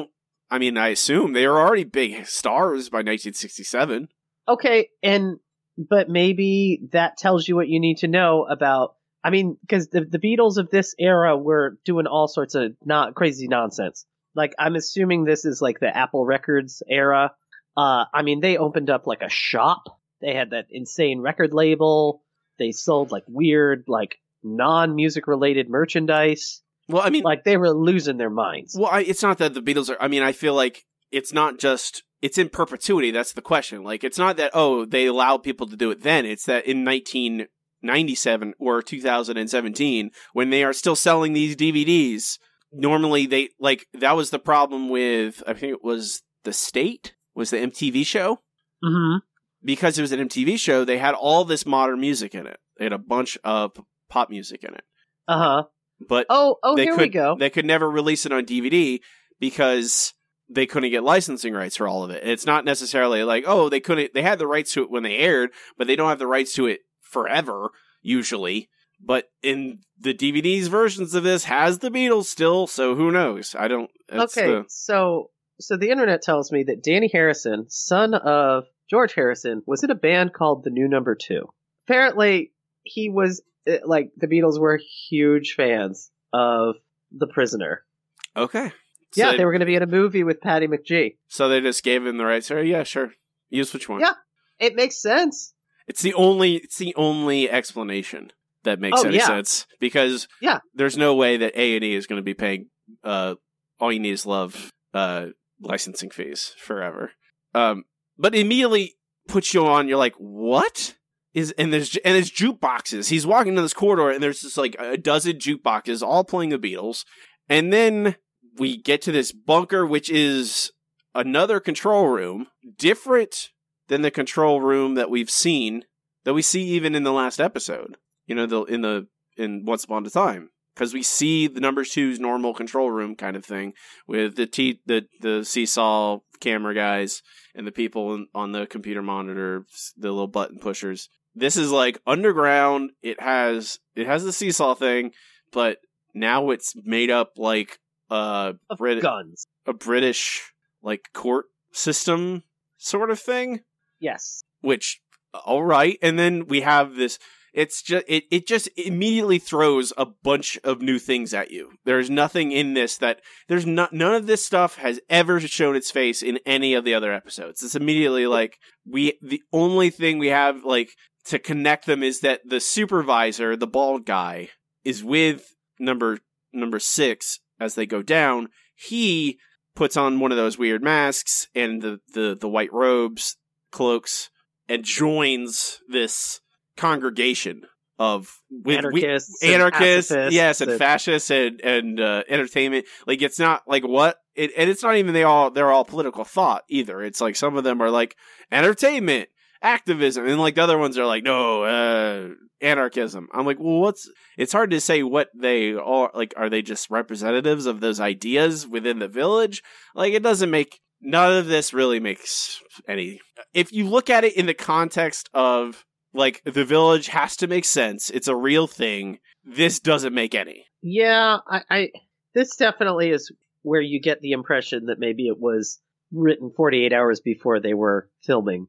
I assume they were already big stars by 1967. Okay, but maybe that tells you what you need to know about, because the Beatles of this era were doing all sorts of crazy nonsense. Like, I'm assuming this is like the Apple Records era. They opened up like a shop. They had that insane record label. They sold like weird, like non-music related merchandise. Well, they were losing their minds. Well, it's not that the Beatles are, I feel like it's not just, it's in perpetuity. That's the question. Like, it's not that, they allowed people to do it then. It's that in 1997 or 2017, when they are still selling these DVDs, normally that was the problem with, I think it was The State, was the MTV show. Mm-hmm. Because it was an MTV show, they had all this modern music in it. They had a bunch of pop music in it. Uh-huh. But we go. They could never release it on DVD because they couldn't get licensing rights for all of it. And it's not necessarily like, they had the rights to it when they aired, but they don't have the rights to it forever, usually. But in the DVD's versions of this has the Beatles still, so who knows? I don't... So the internet tells me that Danny Harrison, son of George Harrison, was in a band called The New Number 2. Apparently, he was, the Beatles were huge fans of The Prisoner. Okay. Yeah, they were going to be in a movie with Patty McGee. So they just gave him the rights. Yeah, sure. Use what you want. Yeah, it makes sense. It's the only explanation that makes any sense. Because there's no way that A&E is going to be paying All You Need Is Love licensing fees forever. But immediately puts you on, you're like, what? And there's jukeboxes. He's walking down this corridor and there's just like a dozen jukeboxes all playing the Beatles. And then we get to this bunker, which is another control room, different than the control room that we see even in the last episode, in Once Upon a Time. because we see the number 2's normal control room kind of thing with the seesaw camera guys and the people on the computer monitor, the little button pushers. This is like underground. It has the seesaw thing, but now it's made up like guns. A British like court system sort of thing. Yes. Which, all right, and then we have this. It's just it just immediately throws a bunch of new things at you. There's nothing in this none of this stuff has ever shown its face in any of the other episodes. It's immediately like the only thing we have like to connect them is that the supervisor, the bald guy, is with number 6 as they go down. He puts on one of those weird masks and the white robes, cloaks, and joins this congregation of anarchists, yes, and fascists and entertainment. Like, it's not like and it's not even they're all political thought either. It's like some of them are like entertainment, activism, and like the other ones are like no, anarchism. I'm like, well, it's hard to say what they are. Like, are they just representatives of those ideas within the village? Like, it doesn't make. None of this really makes any. If you look at it in the context of, like, the village has to make sense, it's a real thing, this doesn't make any. Yeah, this definitely is where you get the impression that maybe it was written 48 hours before they were filming.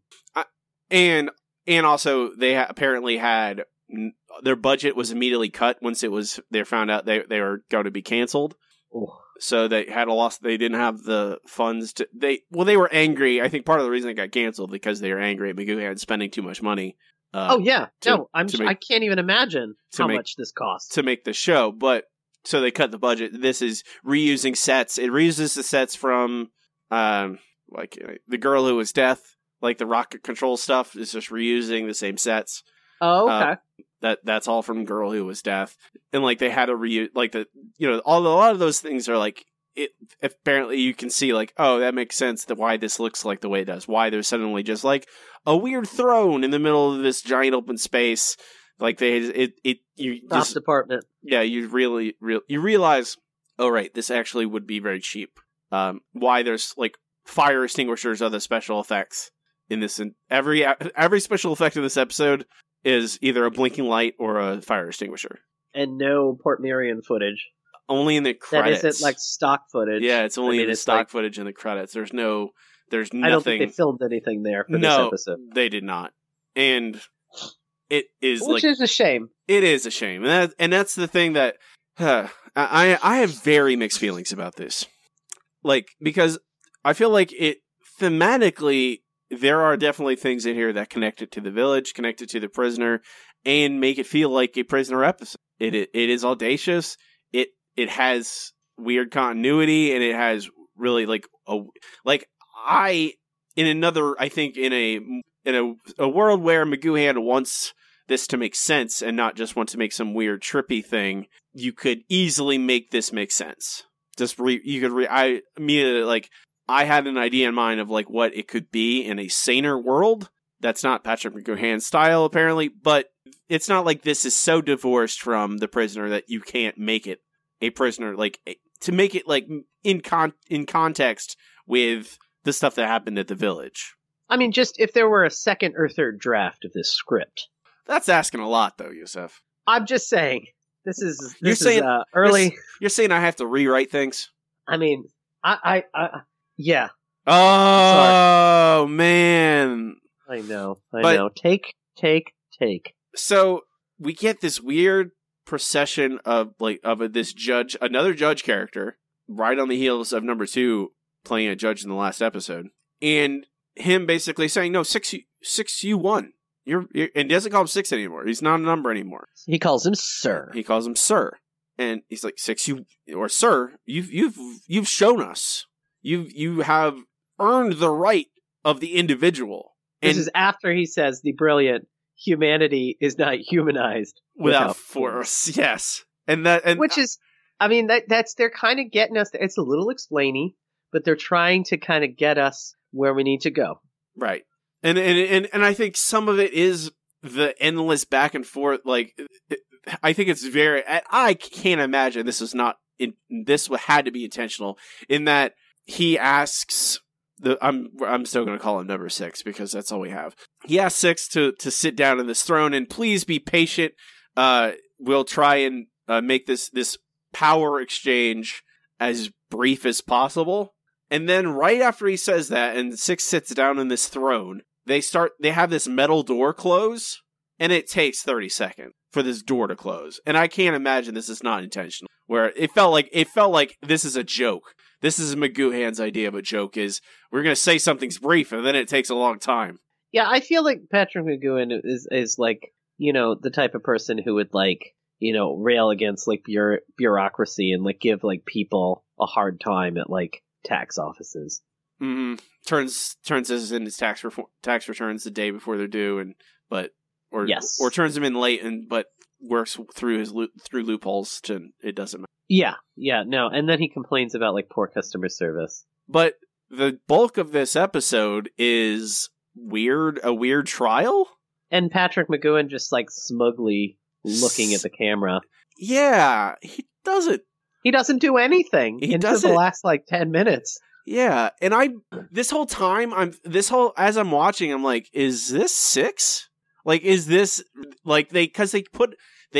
And also, they apparently had. Their budget was immediately cut once they found out they were going to be canceled. Oh. So they had a loss. They didn't have the funds to. They were angry. I think part of the reason it got canceled because they were angry at McGoohan spending too much money. I can't even imagine how much this costs to make the show. But so they cut the budget. This is reusing sets. It reuses the sets from like The Girl Who Was Death, like the rocket control stuff is just reusing the same sets. Oh, okay. That's all from Girl Who Was Death, and like they had to reuse like a lot of those things are like it. Apparently, you can see like, oh, that makes sense that why this looks like the way it does. Why there's suddenly just like a weird throne in the middle of this giant open space. Like Prop department. Yeah, you realize, oh right, this actually would be very cheap. Why there's like fire extinguishers, other special effects in this, and every special effect in this episode is either a blinking light or a fire extinguisher. And no Portmeirion footage. Only in the credits. That isn't like stock footage. Yeah, it's only in the stock footage in the credits. There's nothing. I don't think they filmed anything there for this episode. No, they did not. And it is Which is a shame. It is a shame. And that's the thing that I have very mixed feelings about this. Like, because I feel like it thematically, there are definitely things in here that connect it to the village, connect it to the prisoner, and make it feel like a prisoner episode. It is audacious. It has weird continuity, and it has really I think in a world where McGoohan wants this to make sense and not just want to make some weird trippy thing, you could easily make this make sense. I immediately like. I had an idea in mind of like what it could be in a saner world. That's not Patrick McGoohan's style, apparently, but it's not like this is so divorced from the prisoner that you can't make it a prisoner. Like, to make it like in context with the stuff that happened at the village. I mean, just if there were a second or third draft of this script. That's asking a lot, though, Yusuf. I'm just saying this is early. You're saying I have to rewrite things. I mean, yeah. Oh, man. I know. Take. So we get this weird procession of this judge, another judge character, right on the heels of number 2 playing a judge in the last episode, and him basically saying, "No, 6, you won. You're," and he doesn't call him 6 anymore. He's not a number anymore. He calls him Sir. And he's like, 6, you, or Sir, you've shown us. You have earned the right of the individual. This is after he says the brilliant humanity is not humanized without force. Yes. Which is, I mean, they're kind of getting us, it's a little explainy, but they're trying to kind of get us where we need to go. Right. And I think some of it is the endless back and forth, like, I think it's very. I can't imagine this is not. This had to be intentional in that he asks. I'm still going to call him number 6 because that's all we have. He asks 6 to sit down in this throne and please be patient. We'll try and make this power exchange as brief as possible. And then right after he says that and 6 sits down in this throne, they have this metal door close and it takes 30 seconds for this door to close. And I can't imagine this is not intentional. Where it felt like this is a joke. This is McGoohan's idea of a joke is we're going to say something's brief and then it takes a long time. Yeah, I feel like Patrick McGoohan is like, the type of person who would like, rail against like bureaucracy and like give like people a hard time at like tax offices. Mm-hmm. Turns this in his tax returns the day before they're due, or turns them in late but works through loopholes it doesn't matter. Yeah, no, and then he complains about like poor customer service. But the bulk of this episode is a weird trial, and Patrick McGoohan just like smugly looking at the camera. Yeah, he doesn't do anything until the last like 10 minutes. Yeah, and as I'm watching, I'm like, is this 6? Like, is this like they put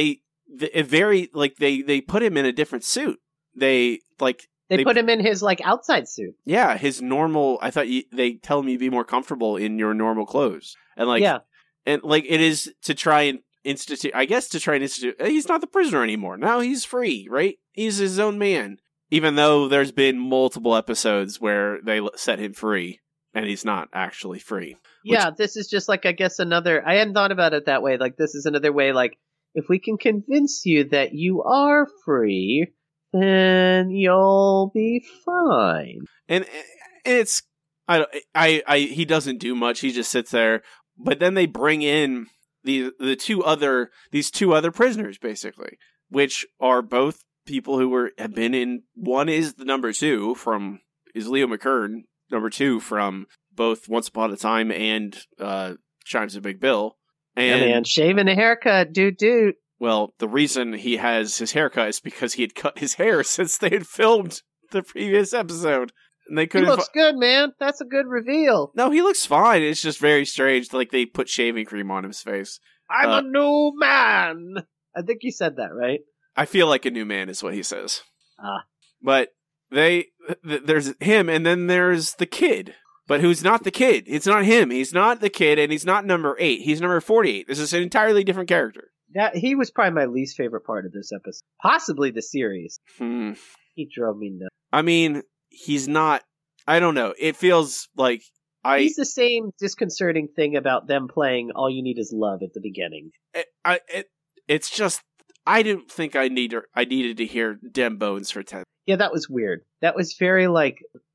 him in a different suit. They put him in his like outside suit. Yeah, his normal. I thought they tell him you'd be more comfortable in your normal clothes, and like, yeah, and like it is to try and institute. I guess to try and institute. He's not the prisoner anymore. Now he's free, right? He's his own man. Even though there's been multiple episodes where they set him free, and he's not actually free. Yeah, this is just like, I guess, another. I hadn't thought about it that way. Like, this is another way. Like, if we can convince you that you are free, then you'll be fine. And it's he doesn't do much. He just sits there. But then they bring in these two other prisoners, basically, which are both people who have been in. One is the number 2 is Leo McKern, number 2 from both Once Upon a Time and Chimes of Big Bill. And, yeah, man, shaving a haircut, dude. Well, the reason he has his haircut is because he had cut his hair since they had filmed the previous episode. And they couldn't. He looks good, man. That's a good reveal. No, he looks fine. It's just very strange. Like they put shaving cream on his face. I'm a new man. I think you said that, right? I feel like a new man is what he says. But there's him, and then there's the kid. But who's not the kid? It's not him. He's not the kid, and he's not number 8. He's number 48. This is an entirely different character. He was probably my least favorite part of this episode. Possibly the series. He drove me nuts. I mean, he's not. I don't know. It feels like he's the same disconcerting thing about them playing All You Need Is Love at the beginning. It's just, I didn't think I needed to hear Dem Bones for 10. Yeah, that was weird. That was very like,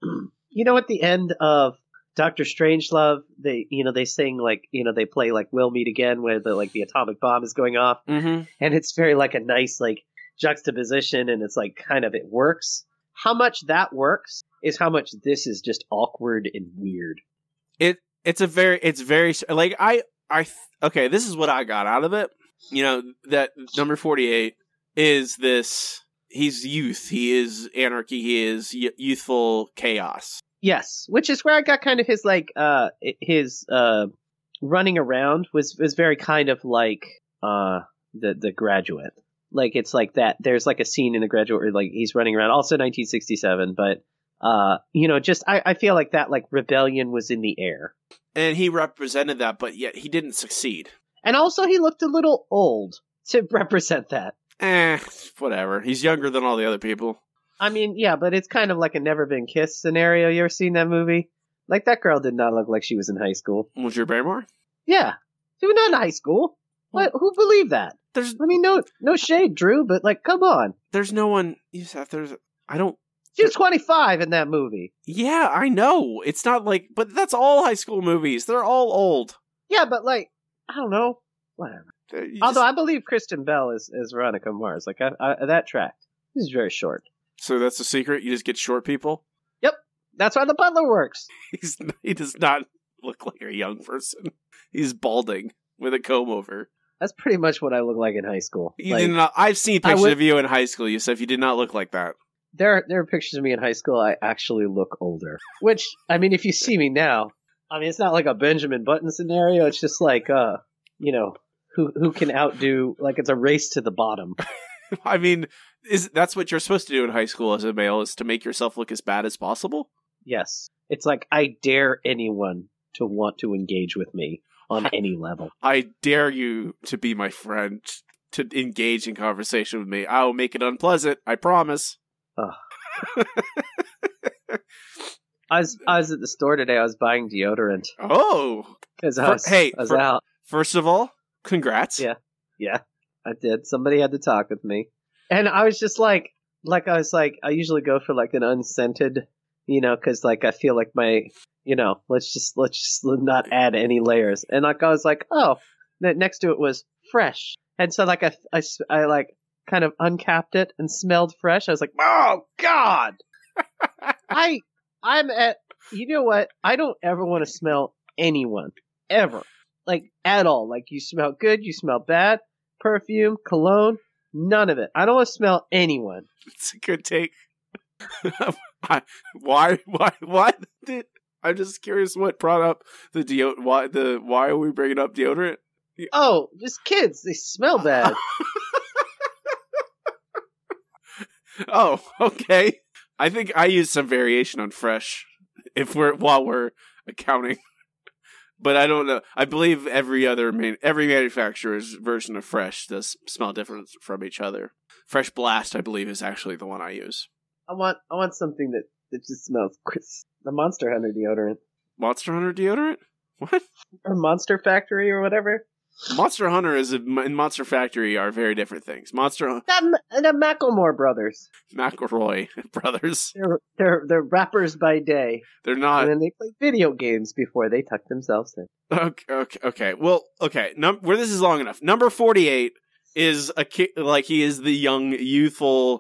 at the end of Doctor Strangelove, they sing like, they play like We'll Meet Again where the atomic bomb is going off. Mm-hmm. And it's very like a nice like juxtaposition, and it's like kind of, it works. How much that works is how much this is just awkward and weird. It's very like okay, this is what I got out of it. That number 48 is this, he's youth, he is anarchy, he is youthful chaos. Yes, which is where I got kind of his his running around was very kind of like the Graduate. Like it's like that. There's like a scene in The Graduate where like he's running around, also 1967, but just I feel like that like rebellion was in the air. And he represented that, but yet he didn't succeed. And also he looked a little old to represent that. Whatever. He's younger than all the other people. I mean, yeah, but it's kind of like a Never Been Kissed scenario. You ever seen that movie? Like, that girl did not look like she was in high school. Was Drew Barrymore? Yeah. She was not in high school. What? Who believed that? No shade, Drew, but, like, come on. There's no one... She was 25 in that movie. Yeah, I know. It's not like... But that's all high school movies. They're all old. Yeah, but, like, I don't know. Whatever. Although I believe Kristen Bell is Veronica Mars. Like, that tracked. This is very short. So that's the secret? You just get short people? Yep. That's why the butler works. He does not look like a young person. He's balding with a comb over. That's pretty much what I look like in high school. You did not. I've seen pictures of you in high school, Yusuf. You did not look like that. There are pictures of me in high school. I actually look older. Which, I mean, if you see me now, I mean, it's not like a Benjamin Button scenario. It's just like, who can outdo? Like, it's a race to the bottom. I mean, that's what you're supposed to do in high school as a male, is to make yourself look as bad as possible? Yes. It's like, I dare anyone to want to engage with me on any level. I dare you to be my friend, to engage in conversation with me. I will make it unpleasant, I promise. I was at the store today. I was buying deodorant. Oh, because I was out. First of all, congrats. Yeah, I did. Somebody had to talk with me, and I was just like I usually go for like an unscented, because like I feel like my, let's just not add any layers. And like I was like, oh, next to it was fresh, and so like I like kind of uncapped it and smelled fresh. I was like, oh God, I'm at, you know what? I don't ever want to smell anyone ever, like at all. Like you smell good, you smell bad, perfume, cologne, none of it. I don't want to smell anyone. It's a good take. Why? I'm just curious what brought up the why are we bringing up deodorant? Oh, just kids. They smell bad. Oh, okay. I think I use some variation on fresh while we're accounting. But I don't know. I believe every manufacturer's version of fresh does smell different from each other. Fresh Blast, I believe, is actually the one I use. I want something that just smells the Monster Hunter deodorant. Monster Hunter deodorant? What? Or Monster Factory or whatever. Monster Hunter and Monster Factory are very different things. The Macklemore brothers. McElroy brothers. They're rappers by day. They're not. And then they play video games before they tuck themselves in. Okay. Well, okay. Where this is long enough. Number 48 is a kid, like he is the young, youthful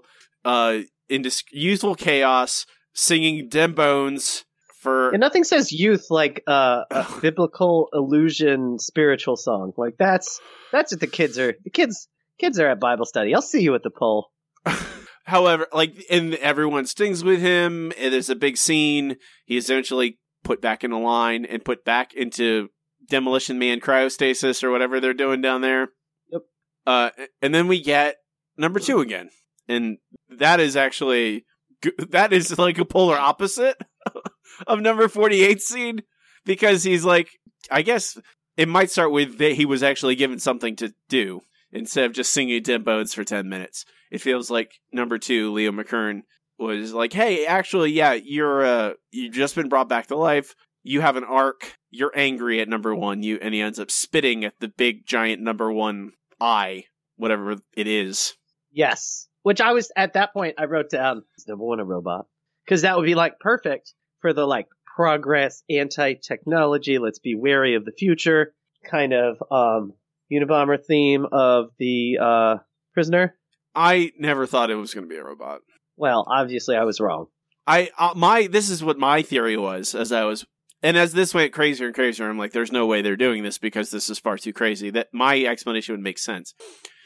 chaos singing Dem Bones. And nothing says youth like a biblical illusion spiritual song. Like that's what the kids are. The kids are at Bible study. I'll see you at the pole. However, and everyone stings with him. And there's a big scene. He's eventually put back in the line and put back into Demolition Man cryostasis or whatever they're doing down there. Yep. And then we get number 2 again, and that is like a polar opposite of number 48 scene, because he's like, I guess it might start with that he was actually given something to do instead of just singing Dem Bones for 10 minutes. It feels like number 2, Leo McKern, was like, hey, actually, yeah, you've just been brought back to life. You have an arc. You're angry at number 1. And he ends up spitting at the big giant number 1 eye, whatever it is. Yes. Which I was, at that point, I wrote down, is number 1 a robot? Because that would be like perfect for the like progress, anti-technology, let's be wary of the future kind of Unabomber theme of the Prisoner. I never thought it was going to be a robot. Well, obviously I was wrong. This is what my theory was as this went crazier and crazier. I'm like, there's no way they're doing this because this is far too crazy. That my explanation would make sense.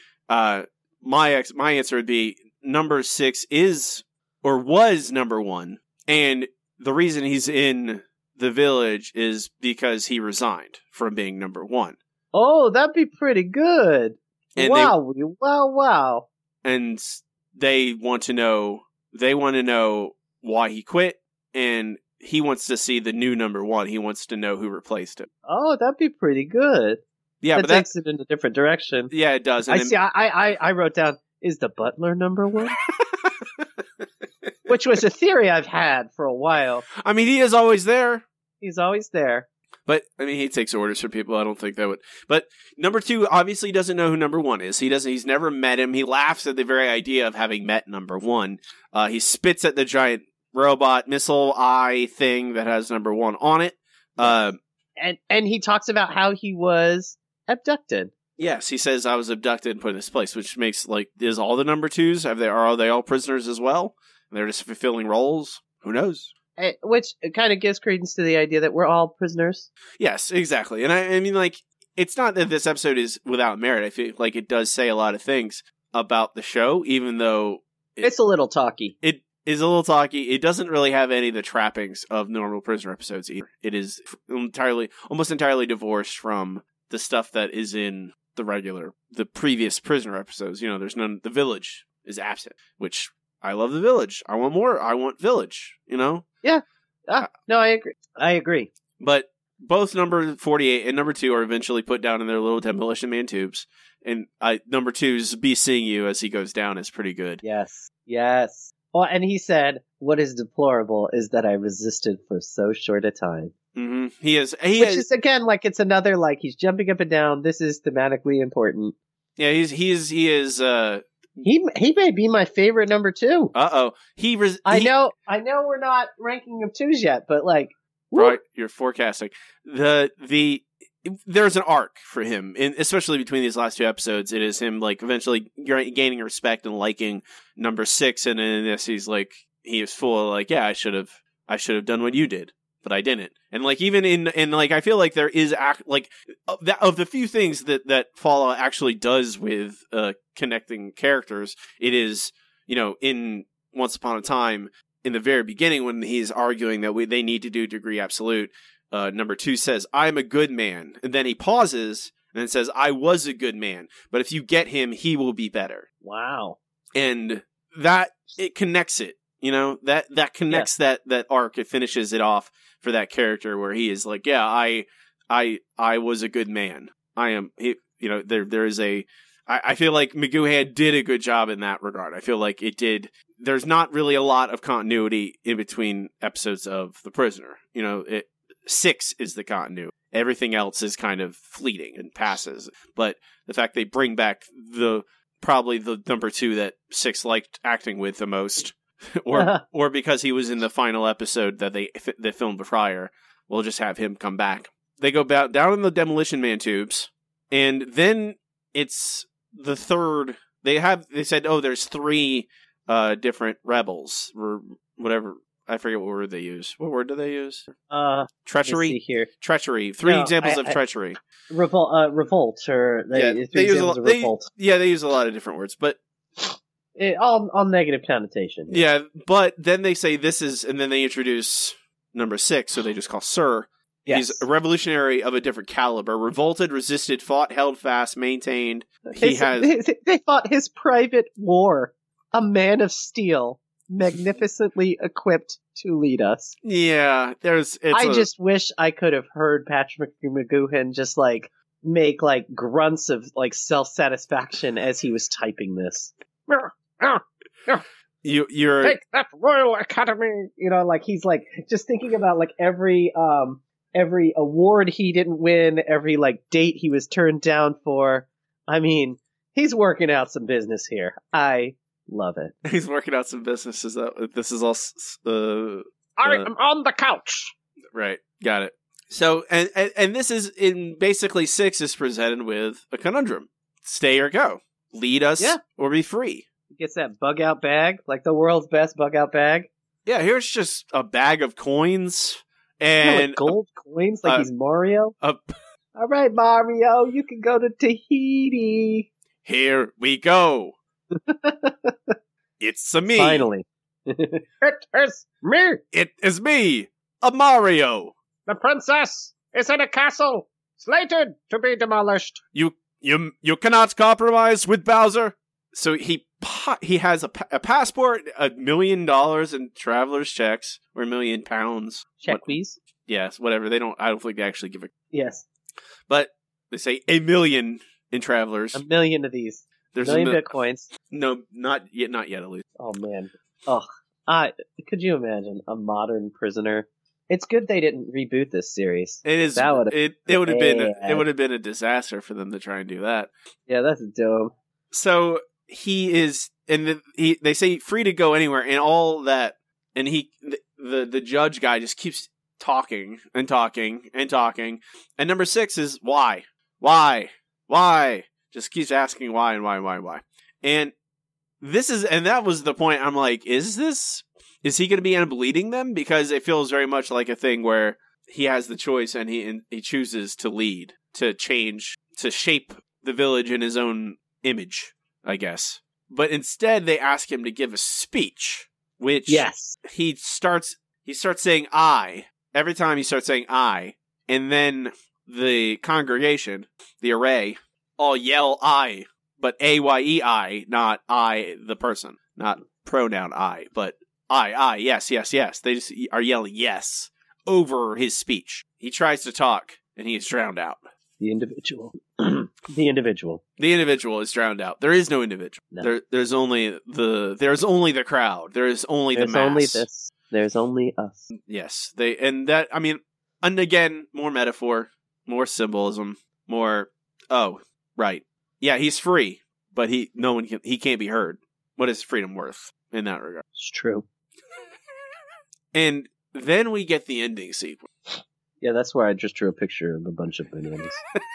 My answer would be number 6 is or was number 1, and the reason he's in the village is because he resigned from being number 1. Oh, that'd be pretty good. And wow. And they want to know why he quit, and he wants to see the new number 1. He wants to know who replaced him. Oh, that'd be pretty good. Yeah, that takes it in a different direction. Yeah, it does. I wrote down, is the butler number 1? Which was a theory I've had for a while. I mean, he is always there. He's always there. But, I mean, he takes orders from people. I don't think that would... But number 2 obviously doesn't know who number 1 is. He's never met him. He laughs at the very idea of having met number 1. He spits at the giant robot missile eye thing that has number 1 on it. And he talks about how he was abducted. Yes, he says, I was abducted and put in this place, which makes, is all the number 2s? Are they all prisoners as well? And they're just fulfilling roles? Who knows? Which kind of gives credence to the idea that we're all prisoners. Yes, exactly. And I mean, it's not that this episode is without merit. I feel like it does say a lot of things about the show, even though it's a little talky. It is a little talky. It doesn't really have any of the trappings of normal Prisoner episodes either. It is almost entirely divorced from the stuff that is in the previous Prisoner episodes. There's none. The Village is absent, which I love. The Village. I want more. I want Village. Yeah. No, I agree. But both number 48 and number 2 are eventually put down in their little Demolition Man tubes. And number 2's Be Seeing You as he goes down is pretty good. Yes. Well, and he said, "What is deplorable is that I resisted for so short a time." Mm-hmm. Which is again like it's another like he's jumping up and down. This is thematically important. Yeah, he is. He may be my favorite number 2. I know we're not ranking of 2s yet, but like, right, you're forecasting there's an arc for him, and especially between these last 2 episodes. It is him like eventually gaining respect and liking number 6, and in this he is full of like, yeah, I should have done what you did, but I didn't. And like even in like I feel like there is of the few things that Fallout actually does with connecting characters, it is in Once Upon a Time in the very beginning when he's arguing that they need to do degree absolute. Number 2 says, "I'm a good man," and then he pauses and then says, "I was a good man, but if you get him, he will be better." Wow. And that it connects it. That connects that arc. It finishes it off for that character where he is like, yeah, I was a good man. I am. There is a. I feel like McGoohan did a good job in that regard. I feel like it did. There's not really a lot of continuity in between episodes of The Prisoner. 6 is the continuity. Everything else is kind of fleeting and passes. But the fact they bring back probably the number 2 that 6 liked acting with the most. or because he was in the final episode that they filmed prior, we'll just have him come back. They go down in the Demolition Man tubes, and then it's the third. They said, there's 3 different rebels or whatever. I forget what word they use. What word do they use? Treachery. Let's see here. Treachery. 3 examples of treachery. Revolt, or they use a revolt. They use a lot of different words, but. All negative connotation. Yeah, but then they say this is, and then they introduce number 6, so they just call Sir. Yes. He's a revolutionary of a different caliber. Revolted, resisted, fought, held fast, maintained. They fought his private war. A man of steel, magnificently equipped to lead us. Yeah, just wish I could have heard Patrick McGoohan just like make like grunts of like self-satisfaction as he was typing this. You're take that Royal Academy, like he's like just thinking about like every award he didn't win, every like date he was turned down for. I mean, he's working out some business here. I love it. He's working out some business. This is all. I'm on the couch. Right, got it. So and this is in basically 6 is presented with a conundrum: stay or go. Lead us or be free. He gets that bug out bag, like the world's best bug out bag. Yeah, here's just a bag of coins and like gold coins, like he's Mario. All right, Mario, you can go to Tahiti. Here we go. It's a me. Finally. It is me. It is me, a Mario. The princess is in a castle, slated to be demolished. You cannot compromise with Bowser. So he has a passport, $1 million in traveler's checks, or £1 million. Check, please. Yes, whatever. I don't think they actually give it. Yes. But they say 1 million in travelers. 1 million of these. There's 1 million bitcoins. No, not yet at least. Oh, man. Could you imagine a modern prisoner? It's good they didn't reboot this series. It is. It would have been a disaster for them to try and do that. Yeah, that's dumb. So he is, and they say free to go anywhere, and all that, and the judge guy just keeps talking and talking and talking, and number 6 is why, just keeps asking why and why, and that was the point. I'm like, is he going to be end up leading them? Because it feels very much like a thing where he has the choice, and he chooses to lead, to change, to shape the village in his own image, I guess. But instead, they ask him to give a speech, which Yes. he starts saying "I" every time he starts saying "I," and then the congregation, the array, all yell "I," but A-Y-E-I, not I, the person, not pronoun I, but I, yes, yes, yes. They just are yelling "yes" over his speech. He tries to talk, and he is drowned out. The individual. The individual. The individual is drowned out. There is no individual. No. There's only the crowd. There is only the mass. There's only this. There's only us. Yes. And again, more metaphor, more symbolism, more, oh, right. Yeah, he's free, but he can't be heard. What is freedom worth in that regard? It's true. And then we get the ending sequence. Yeah, that's where I just drew a picture of a bunch of bananas.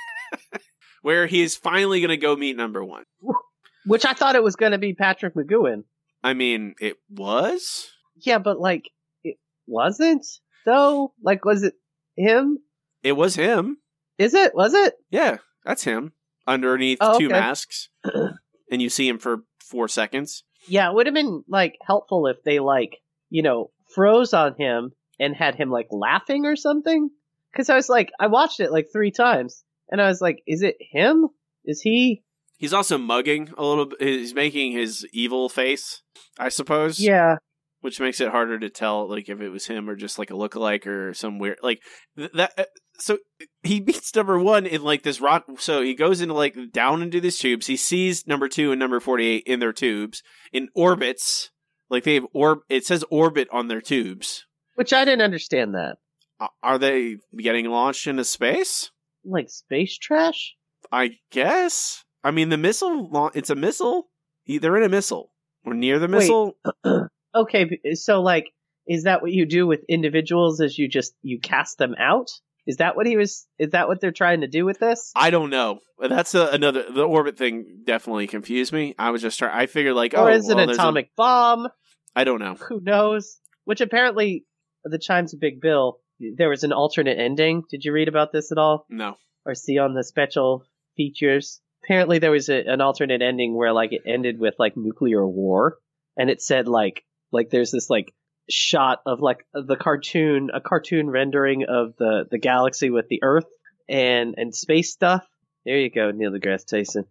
Where he is finally going to go meet number one. Which I thought it was going to be Patrick McGoohan. I mean, it was? Yeah, but, like, it wasn't, though? Like, was it him? It was him. Is it? Was it? Yeah, that's him. Underneath two masks. And you see him for 4 seconds. Yeah, it would have been, like, helpful if they, like, froze on him and had him, like, laughing or something. Because I was like, I watched it, like, 3 times. And I was like, is it him? Is he? He's also mugging a little bit. He's making his evil face, I suppose. Yeah. Which makes it harder to tell, like, if it was him or just, like, a lookalike or some weird, like, that. So he beats number one in, like, this rock. So he goes into, like, down into these tubes. He sees number 2 and number 48 in their tubes, in orbits. Like, they have it says orbit on their tubes. Which I didn't understand that. Are they getting launched into space? Like space trash? I guess. I mean, the missile, it's a missile. They're in a missile. Or near the missile. Okay, so, like, is that what you do with individuals, is you cast them out? Is that what they're trying to do with this? I don't know. That's the orbit thing definitely confused me. I was just I figured, like, or is it an atomic bomb? I don't know. Who knows? Which apparently, the Chimes of Big Bill, there was an alternate ending. Did you read about this at all? No. Or see on the special features? Apparently there was an alternate ending where, like, it ended with, like, nuclear war. And it said, like there's this, like, shot of, like, a cartoon rendering of the galaxy with the Earth and space stuff. There you go, Neil deGrasse Tyson.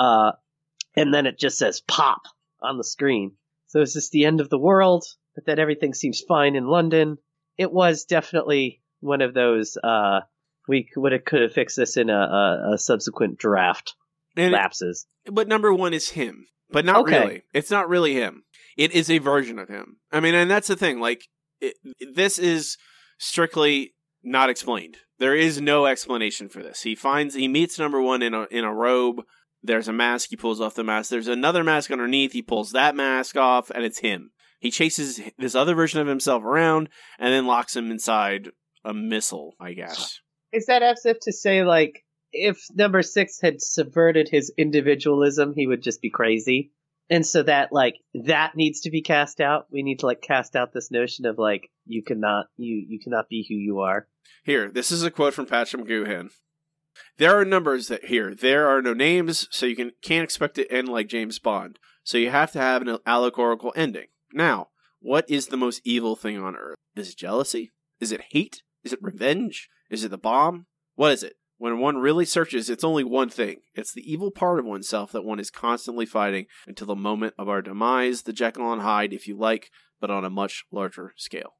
And then it just says pop on the screen. So is this the end of the world? But that everything seems fine in London. It was definitely one of those, we could have fixed this in a subsequent draft lapses. But number one is him. But not really. It's not really him. It is a version of him. I mean, and that's the thing. Like, this is strictly not explained. There is no explanation for this. He meets number one in a robe. There's a mask. He pulls off the mask. There's another mask underneath. He pulls that mask off, and it's him. He chases this other version of himself around, and then locks him inside a missile, I guess. Is that as if to say, like, if number 6 had subverted his individualism, he would just be crazy? And so that, like, that needs to be cast out. We need to, like, cast out this notion of, like, you cannot be who you are. Here, this is a quote from Patrick McGoohan. There are numbers there are no names, so you can't expect it to end like James Bond. So you have to have an allegorical ending. Now, what is the most evil thing on Earth? Is it jealousy? Is it hate? Is it revenge? Is it the bomb? What is it? When one really searches, it's only one thing. It's the evil part of oneself that one is constantly fighting until the moment of our demise, the Jekyll and Hyde, if you like, but on a much larger scale.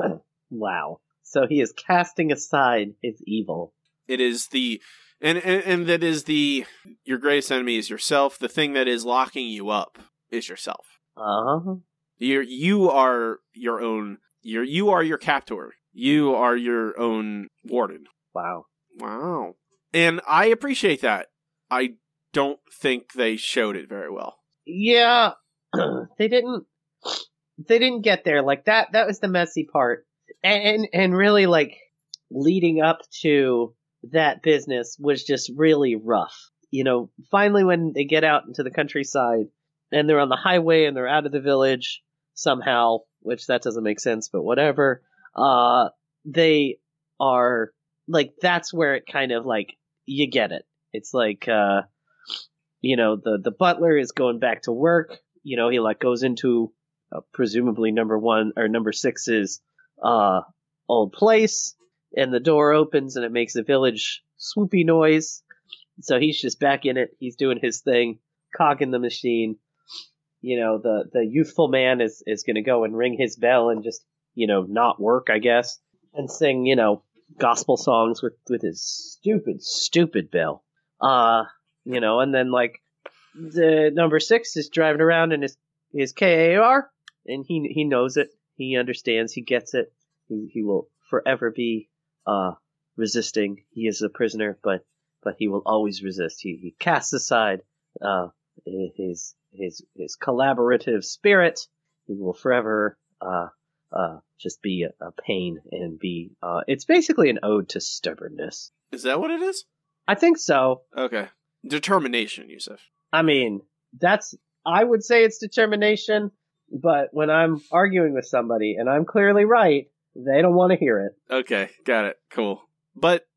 Wow. So he is casting aside his evil. It is and that is your greatest enemy is yourself. The thing that is locking you up is yourself. Uh-huh. You are your own, you are your captor. You are your own warden. Wow. And I appreciate that. I don't think they showed it very well. Yeah. They didn't get there. Like, that was the messy part. And really, like, leading up to that business was just really rough. Finally when they get out into the countryside and they're on the highway and they're out of the village somehow, which that doesn't make sense, but whatever. are like, that's where it kind of like, you get it. It's like, the butler is going back to work. He like goes into presumably number 6's old place, and the door opens and it makes a village swoopy noise. So he's just back in it. He's doing his thing, cogging the machine. The youthful man is going to go and ring his bell and just, not work, I guess, and sing, gospel songs with his stupid bell. And then like the number 6 is driving around in his KAR, and he knows it. He understands. He gets it. He will forever be resisting. He is a prisoner, but he will always resist. He casts aside his collaborative spirit. He will forever just be a pain and be. It's basically an ode to stubbornness. Is that what it is? I think so. Okay. Determination, Yusuf. I mean, I would say it's determination, but when I'm arguing with somebody and I'm clearly right, they don't want to hear it. Okay, got it. Cool. But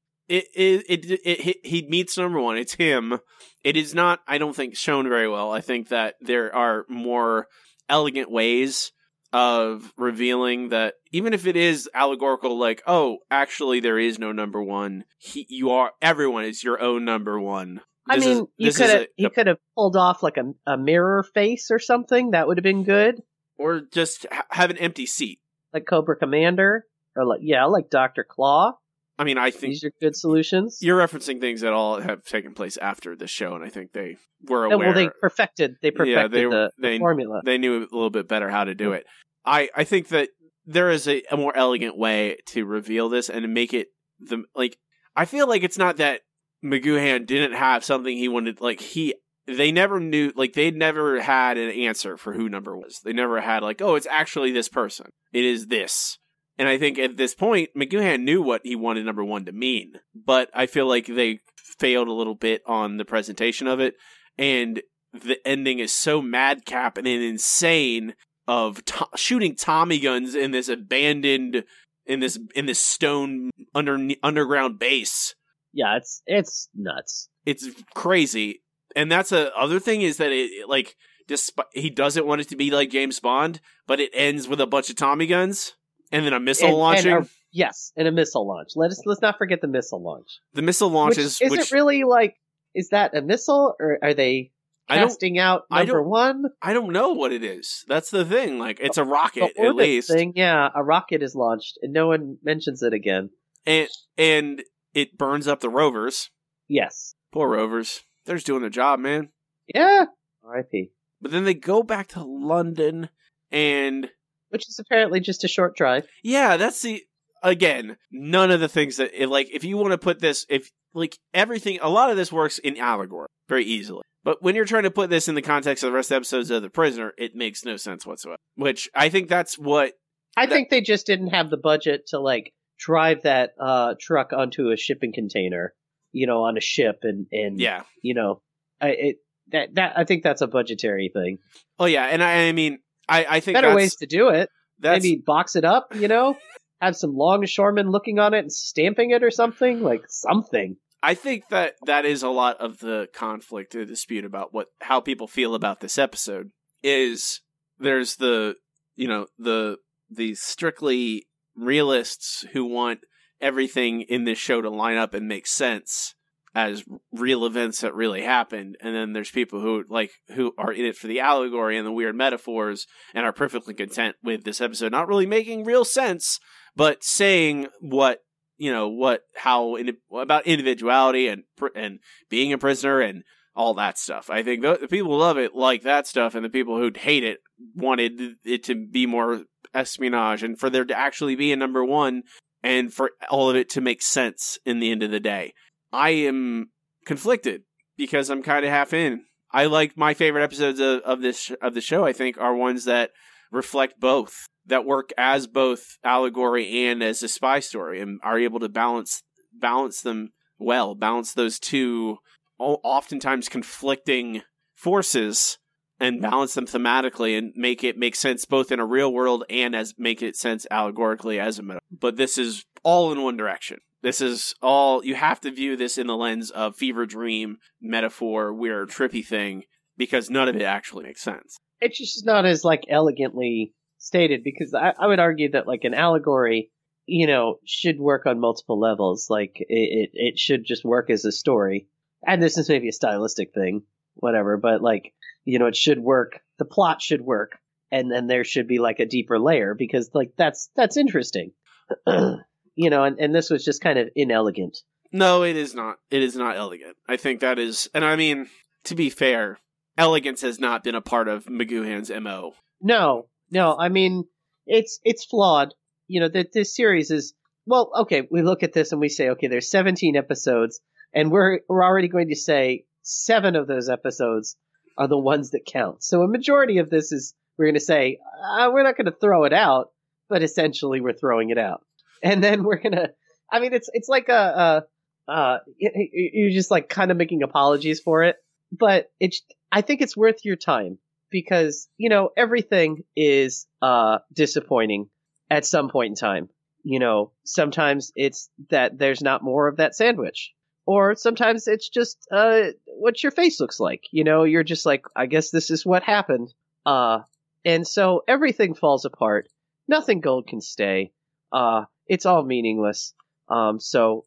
he meets number 1. It's him. It is not, I don't think, shown very well. I think that there are more elegant ways of revealing that, even if it is allegorical, like, oh, actually there is no number 1. Everyone is your own number 1. He could have pulled off like a mirror face or something. That would have been good. Or just have an empty seat. Like Cobra Commander. Or like Dr. Claw. I mean, I think these are good solutions. You're referencing things that all have taken place after this show, and I think they were aware. Well, they perfected the formula. They knew a little bit better how to do it. I think that there is a more elegant way to reveal this and make it I feel like it's not that McGoohan didn't have something he wanted. They never knew. They never had an answer for who number was. They never had it's actually this person. It is this. And I think at this point, McGoohan knew what he wanted number 1 to mean. But I feel like they failed a little bit on the presentation of it. And the ending is so madcap and insane of shooting Tommy guns in this abandoned, in this stone underground base. Yeah, it's nuts. It's crazy. And that's other thing is that he doesn't want it to be like James Bond, but it ends with a bunch of Tommy guns. And then a missile launching? And a missile launch. Let's not forget the missile launch. The missile launches... Is it really is that a missile, or are they casting out number 1? I don't know what it is. That's the thing. It's a rocket, at least. A rocket is launched, and no one mentions it again. And it burns up the rovers. Yes. Poor rovers. They're just doing their job, man. Yeah. R.I.P. But then they go back to London, and... Which is apparently just a short drive. Yeah, that's again, none of the things that, if you want to put this, everything, a lot of this works in allegory very easily. But when you're trying to put this in the context of the rest of the episodes of The Prisoner, it makes no sense whatsoever. Which I think that's what... I think they just didn't have the budget to, drive that truck onto a shipping container, on a ship, and yeah. I think that's a budgetary thing. Oh, yeah, and I mean... I think better ways to do it. Maybe box it up, have some longshoremen looking on it and stamping it or something, something. I think that is a lot of the conflict, the dispute about how people feel about this episode. Is there's the strictly realists who want everything in this show to line up and make sense as real events that really happened, and then there's people who are in it for the allegory and the weird metaphors and are perfectly content with this episode not really making real sense, but saying about individuality and being a prisoner and all that stuff. I think the people who love it like that stuff, and the people who hate it wanted it to be more espionage and for there to actually be a number 1 and for all of it to make sense in the end of the day. I am conflicted because I'm kind of half in. I like my favorite episodes of the show, I think, are ones that reflect both, that work as both allegory and as a spy story, and are able to balance them well, balance those two oftentimes conflicting forces and balance them thematically and make it make sense both in a real world and as make it sense allegorically as a metaphor. But this is all in one direction. This is all, you have to view this in the lens of fever dream, metaphor, weird, trippy thing, because none of it actually makes sense. It's just not as like elegantly stated, because I would argue that like an allegory, you know, should work on multiple levels. Like it should just work as a story. And this is maybe a stylistic thing, whatever, but like, you know, it should work. The plot should work. And then there should be like a deeper layer, because like that's interesting. You know, and this was just kind of inelegant. No, it is not. It is not elegant. I think that is, and I mean, to be fair, elegance has not been a part of McGoohan's MO. No, I mean, it's flawed. You know, that this series is, well, okay, we look at this and we say, okay, there's 17 episodes, and we're already going to say 7 of those episodes are the ones that count. So a majority of this is, we're going to say, we're not going to throw it out, but essentially we're throwing it out. And then we're going to, I mean, it's like you're just like kind of making apologies for it, but I think it's worth your time, because, you know, everything is disappointing at some point in time. You know, sometimes it's that there's not more of that sandwich, or sometimes it's just what your face looks like. You know, you're just like, I guess this is what happened. And so everything falls apart. Nothing gold can stay. It's all meaningless. So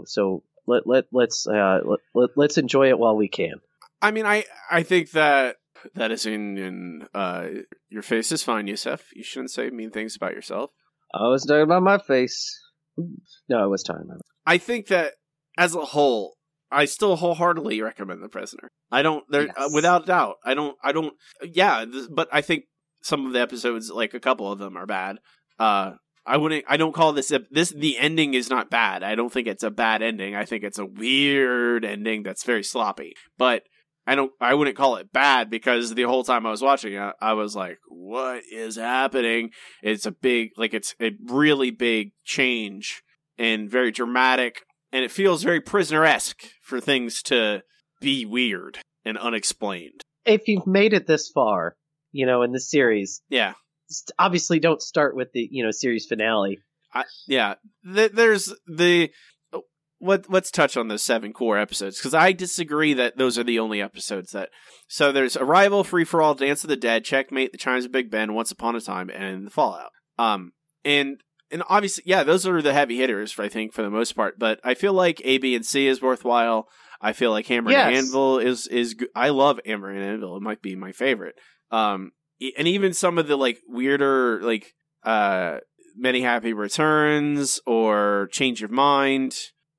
let's enjoy it while we can. I mean, I think that is in your face is fine, Yusef. You shouldn't say mean things about yourself. I was talking about my face. No, it was time. I think that as a whole, I still wholeheartedly recommend The Prisoner. I don't, yes. Without a doubt. I don't. But I think some of the episodes, like a couple of them, are bad. I don't call this the ending is not bad. I don't think it's a bad ending. I think it's a weird ending that's very sloppy. But I wouldn't call it bad, because the whole time I was watching it, I was like, what is happening? It's a really big change and very dramatic, and it feels very Prisoner-esque for things to be weird and unexplained. If you've made it this far, you know, in the series, yeah. Obviously, don't start with the, you know, series finale. There's the let's touch on those 7 core episodes, because I disagree that those are the only episodes that. So there's Arrival, Free for All, Dance of the Dead, Checkmate, The Chimes of Big Ben, Once Upon a Time, and The Fallout. And obviously, yeah, those are the heavy hitters, I think, for the most part. But I feel like A, B, and C is worthwhile. I feel like Hammer and Anvil is I love Hammer and Anvil. It might be my favorite. And even some of the like weirder, like Many Happy Returns or Change of Mind,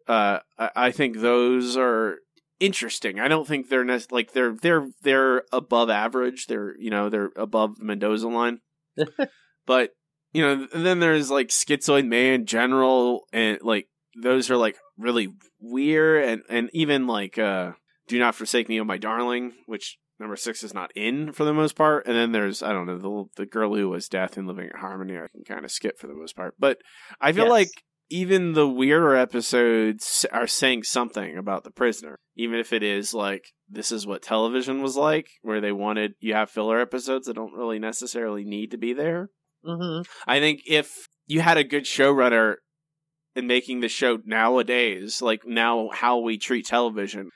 I think those are interesting. I don't think they're they're above average. They're above the Mendoza line. But you know, and then there's like Schizoid Man, General, and like those are like really weird, and even like Do Not Forsake Me, Oh My Darling, which number 6 is not in for the most part. And then there's, I don't know, the Girl Who Was Death and Living in Harmony, I can kind of skip for the most part. But I feel like even the weirder episodes are saying something about The Prisoner. Even if it is like, this is what television was like, where you have filler episodes that don't really necessarily need to be there. Mm-hmm. I think if you had a good showrunner in making the show nowadays, like now how we treat television,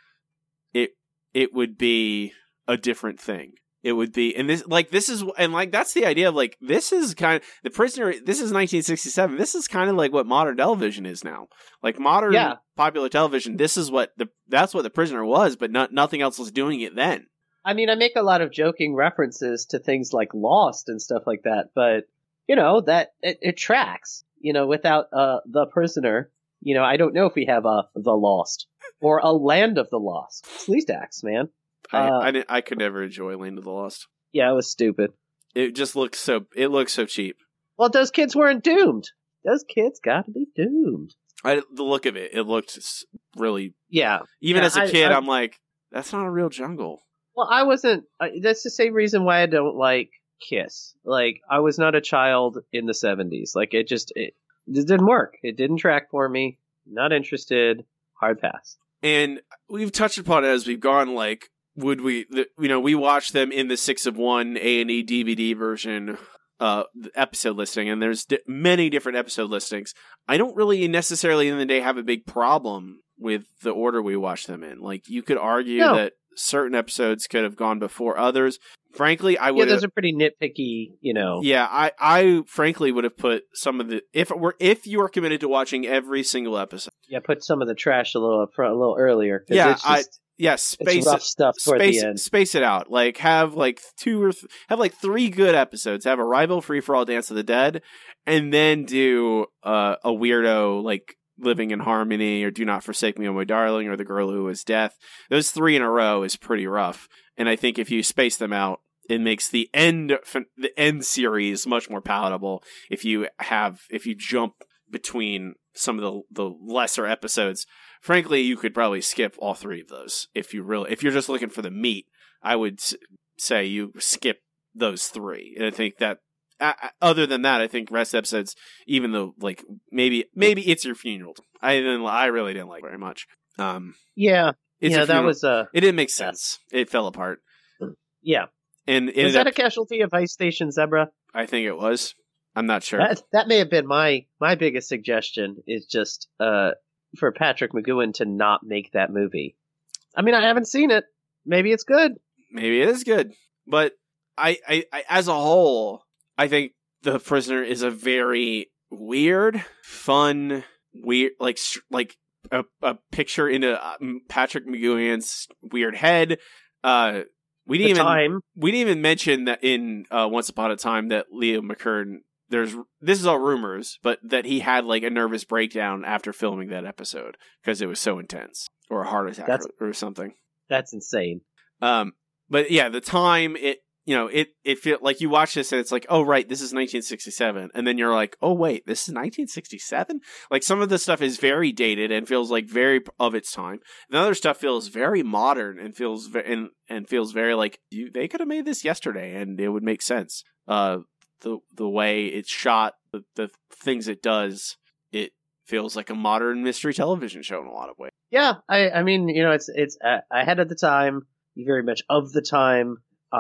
it would be a different thing. It would be, and that's the idea of like, this is kind of The Prisoner. This is 1967. This is kind of like what modern television is now. Like modern popular television. That's what The Prisoner was, but nothing else was doing it then. I mean, I make a lot of joking references to things like Lost and stuff like that, but you know that it tracks. You know, without The Prisoner, you know, I don't know if we have The Lost or a Land of the Lost. Sleaze Dax, man. I could never enjoy Land of the Lost. Yeah, it was stupid. It just looks so cheap. Well, those kids weren't doomed. Those kids got to be doomed. The look of it looked really. Yeah. Even as a kid, I'm like, that's not a real jungle. Well, I wasn't. That's the same reason why I don't like Kiss. Like, I was not a child in the 70s. Like, it didn't work. It didn't track for me. Not interested. Hard pass. And we've touched upon it as we've gone, like, we watch them in the 6 of 1 A&E DVD version episode listing, and there's many different episode listings. I don't really necessarily in the day have a big problem with the order we watch them in. Like, you could argue that certain episodes could have gone before others. Frankly, I would. Yeah, those are pretty nitpicky, Yeah, I frankly would have put some of the if you are committed to watching every single episode. Yeah, put some of the trash a little up front, a little earlier. Yeah, it's rough stuff toward the end. Space it out. Like, have like 3 good episodes. Have Arrival, Free for All, Dance of the Dead, and then do a weirdo like Living in Harmony or Do Not Forsake Me, Oh My Darling, or The Girl Who Was Death. Those 3 in a row is pretty rough. And I think if you space them out, it makes the end series much more palatable. If you jump between some of the lesser episodes, frankly, you could probably skip all 3 of those. If you're just looking for the meat, I would say you skip those 3. And I think that other than that, I think rest episodes, even though like maybe It's Your Funeral, I really didn't like very much. It didn't make sense. It fell apart. Yeah. And was that a casualty of Ice Station Zebra? I think it was. I'm not sure. That may have been my biggest suggestion, is just for Patrick McGoohan to not make that movie. I mean, I haven't seen it. Maybe it's good. Maybe it is good. But I as a whole, I think The Prisoner is a very weird, fun, like a picture into Patrick McGoohan's weird head. We didn't even mention that in Once Upon a Time that Leo McKern, this is all rumors, but that he had like a nervous breakdown after filming that episode because it was so intense, or a heart attack or something. That's insane. But yeah, the time it felt like you watch this and it's like, oh right, this is 1967, and then you're like, oh wait, this is 1967. Like, some of the stuff is very dated and feels like very of its time. The other stuff feels very modern and feels very like they could have made this yesterday and it would make sense. The way it's shot, the things it does, it feels like a modern mystery television show in a lot of ways. Yeah, I mean, it's ahead of the time, very much of the time.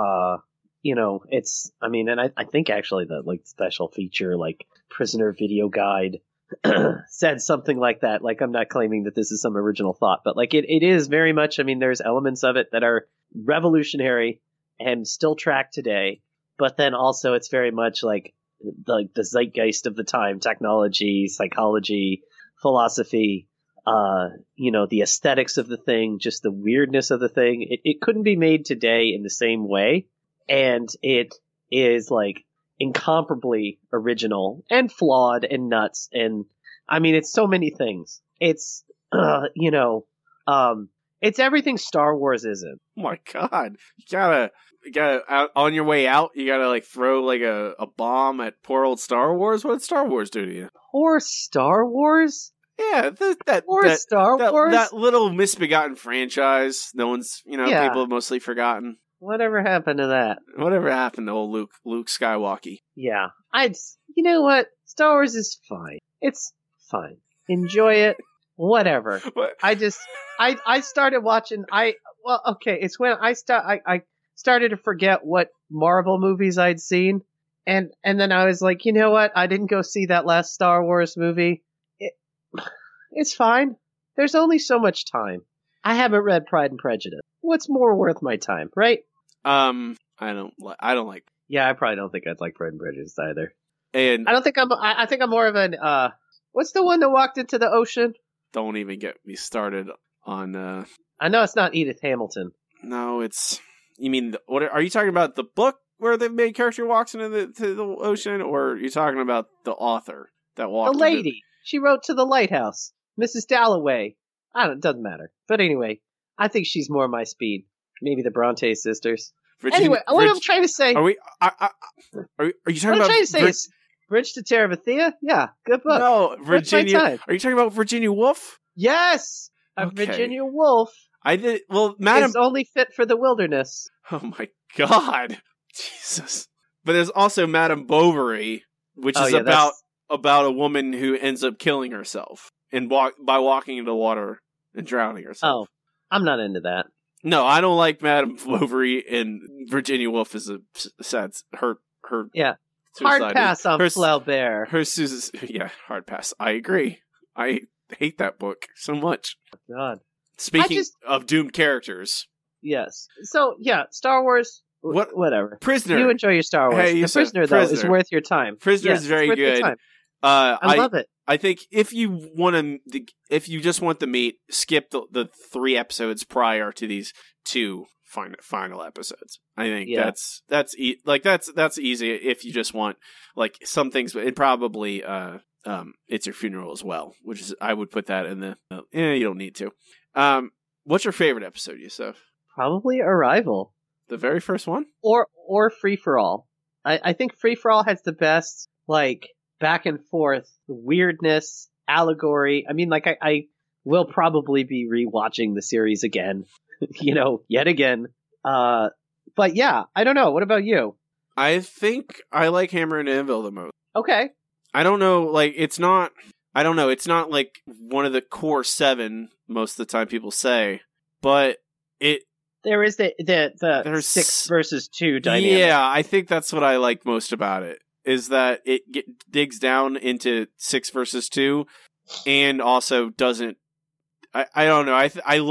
I think actually the like special feature, like Prisoner Video Guide, said something like that. Like, I'm not claiming that this is some original thought, but like it is very much, I mean, there's elements of it that are revolutionary and still track today, but then also it's very much like the zeitgeist of the time, technology, psychology, philosophy, the aesthetics of the thing, just the weirdness of the thing. It couldn't be made today in the same way. And it is like incomparably original and flawed and nuts. And I mean, it's so many things. It's, it's everything Star Wars isn't. Oh my God. You gotta on your way out, you gotta like throw like a bomb at poor old Star Wars. What did Star Wars do to you? Poor Star Wars? Yeah, Star Wars? That little misbegotten franchise. No one's, people have mostly forgotten. Whatever happened to that? Whatever happened to old Luke Skywalker? Yeah. You know what? Star Wars is fine. It's fine. Enjoy it. Whatever. What? I started watching, it's when I started to forget what Marvel movies I'd seen. And then I was like, you know what? I didn't go see that last Star Wars movie. It's fine. There's only so much time. I haven't read Pride and Prejudice. What's more worth my time, right? I don't like. Yeah, I probably don't think I'd like Pride and Prejudice either. And I think I'm more of an what's the one that walked into the ocean? Don't even get me started on I know it's not Edith Hamilton. No, you mean what are you talking about, the book where the main character walks into the ocean, or are you talking about the author that walked? The lady. She wrote To the Lighthouse. Mrs. Dalloway. It doesn't matter. But anyway, I think she's more my speed. Maybe the Bronte sisters. What I'm trying to say... Are you talking about... What I'm trying to say is Bridge to Terabithia? Yeah, good book. No, Virginia... Are you talking about Virginia Woolf? Yes! Okay. Virginia Woolf. Madam... is only fit for the wilderness. Oh my God. Jesus. But there's also Madame Bovary, which is about a woman who ends up killing herself by walking into water and drowning herself. Oh, I'm not into that. No, I don't like Madame Bovary, and Virginia Woolf is a sad. Her Yeah. suicide. Hard pass on her, Flaubert. Her Susan, yeah, hard pass. I agree. I hate that book so much. God. Speaking of doomed characters, yes. So yeah, Star Wars. Whatever. Prisoner. You enjoy your Star Wars. Hey, The Prisoner though is worth your time. Prisoner is very good. I love it. I think if you just want the meat, skip the 3 episodes prior to these 2 final episodes. I think that's easy if you just want like some things. It probably It's Your Funeral as well, which is I would put that in the you don't need to. What's your favorite episode, Yusuf? Probably Arrival. The very first one, or Free for All. I think Free for All has the best like back and forth weirdness, allegory. I mean, like I will probably be rewatching the series again, yet again. But yeah, I don't know. What about you? I think I like Hammer and Anvil the most. Okay. I don't know, like it's not like one of the core 7 most of the time people say, but there is the 6 versus 2 dynamic. Yeah, I think that's what I like most about it, is that it digs down into 6 versus 2 and also doesn't, I don't know,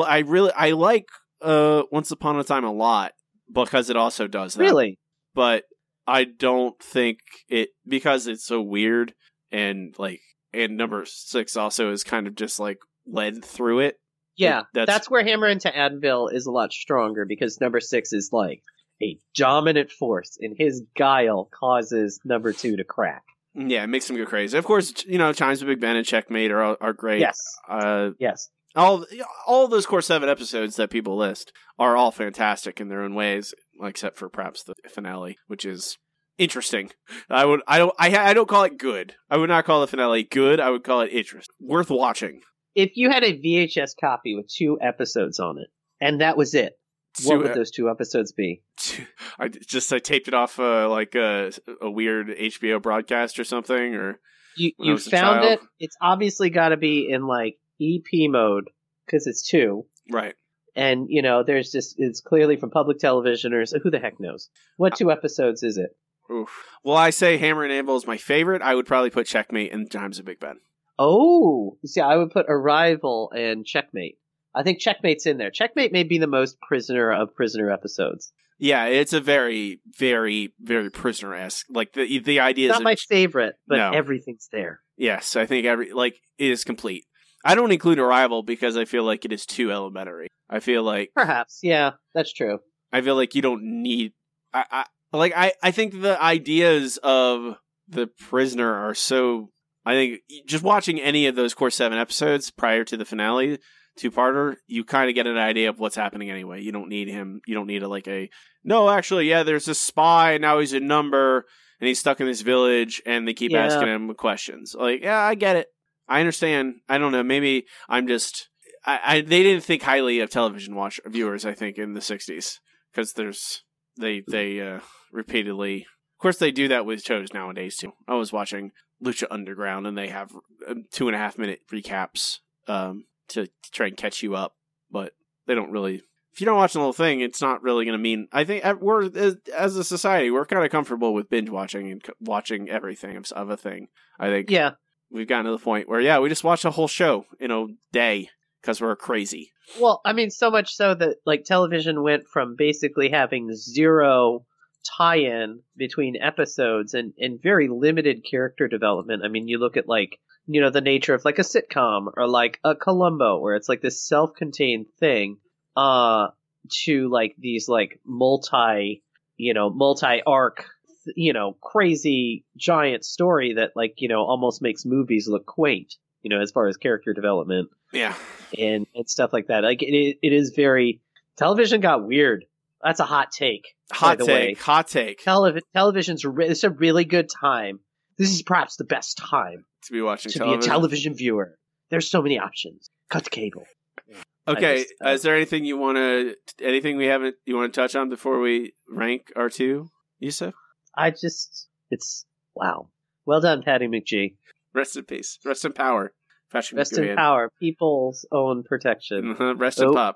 I like Once Upon a Time a lot because it also does that. Really? But I don't think it, because it's so weird and number 6 also is kind of just like led through it. Yeah, that's where Hammer into Anvil is a lot stronger, because number 6 is like a dominant force, and his guile causes number 2 to crack. Yeah, it makes him go crazy. Of course, Chimes of Big Ben and Checkmate are great. Yes. Yes. All those core 7 episodes that people list are all fantastic in their own ways, except for perhaps the finale, which is interesting. I don't call it good. I would not call the finale good. I would call it interesting, worth watching. If you had a VHS copy with 2 episodes on it, and that was it, what would those 2 episodes be? I taped it off like a weird HBO broadcast or something, or you found it. It's obviously got to be in like EP mode because it's 2, right? And there's just, it's clearly from public television, or who the heck knows what 2 episodes is it? Oof. Well, I say Hammer and Anvil is my favorite. I would probably put Checkmate and Chimes of Big Ben. Oh, you see, I would put Arrival and Checkmate. I think Checkmate's in there. Checkmate may be the most Prisoner of Prisoner episodes. Yeah, it's a very, very, very Prisoner-esque. Like the idea is not my favorite, but everything's there. Yes, I think it is complete. I don't include Arrival because I feel like it is too elementary. I feel like perhaps, yeah, that's true. I feel like you don't need. I think the ideas of the Prisoner are so. I think just watching any of those core 7 episodes prior to the finale 2-parter, you kind of get an idea of what's happening anyway. You don't need him. You don't need there's a spy, now he's a number, and he's stuck in this village, and they keep asking him questions. Like, yeah, I get it. I understand. I don't know. Maybe I'm just... they didn't think highly of television viewers, I think, in the 60s. Because they repeatedly... Of course, they do that with shows nowadays, too. I was watching Lucha Underground, and they have 2.5-minute recaps to try and catch you up, but they don't really. If you don't watch the whole thing, it's not really going to mean. I think we're as a society, we're kind of comfortable with binge watching and watching everything of a thing. I think we've gotten to the point where we just watch a whole show in a day because we're crazy. Well, I mean, so much so that like television went from basically having 0 tie-in between episodes and very limited character development. I mean, you look at like, the nature of like a sitcom or like a Columbo, where it's like this self-contained thing, to like these like multi-arc, crazy giant story that like, almost makes movies look quaint, as far as character development. Yeah. And stuff like that. Like it is very, television got weird. That's a hot take. Hot take. Television's it's a really good time. This is perhaps the best time to be watching be a television viewer. There's so many options. Cut the cable. Okay, is there anything you want to touch on before we rank our 2, Yusuf? It's wow. Well done, Patty McGee. Rest in peace. Rest in power. Rest in power. People's own protection. Rest in pop.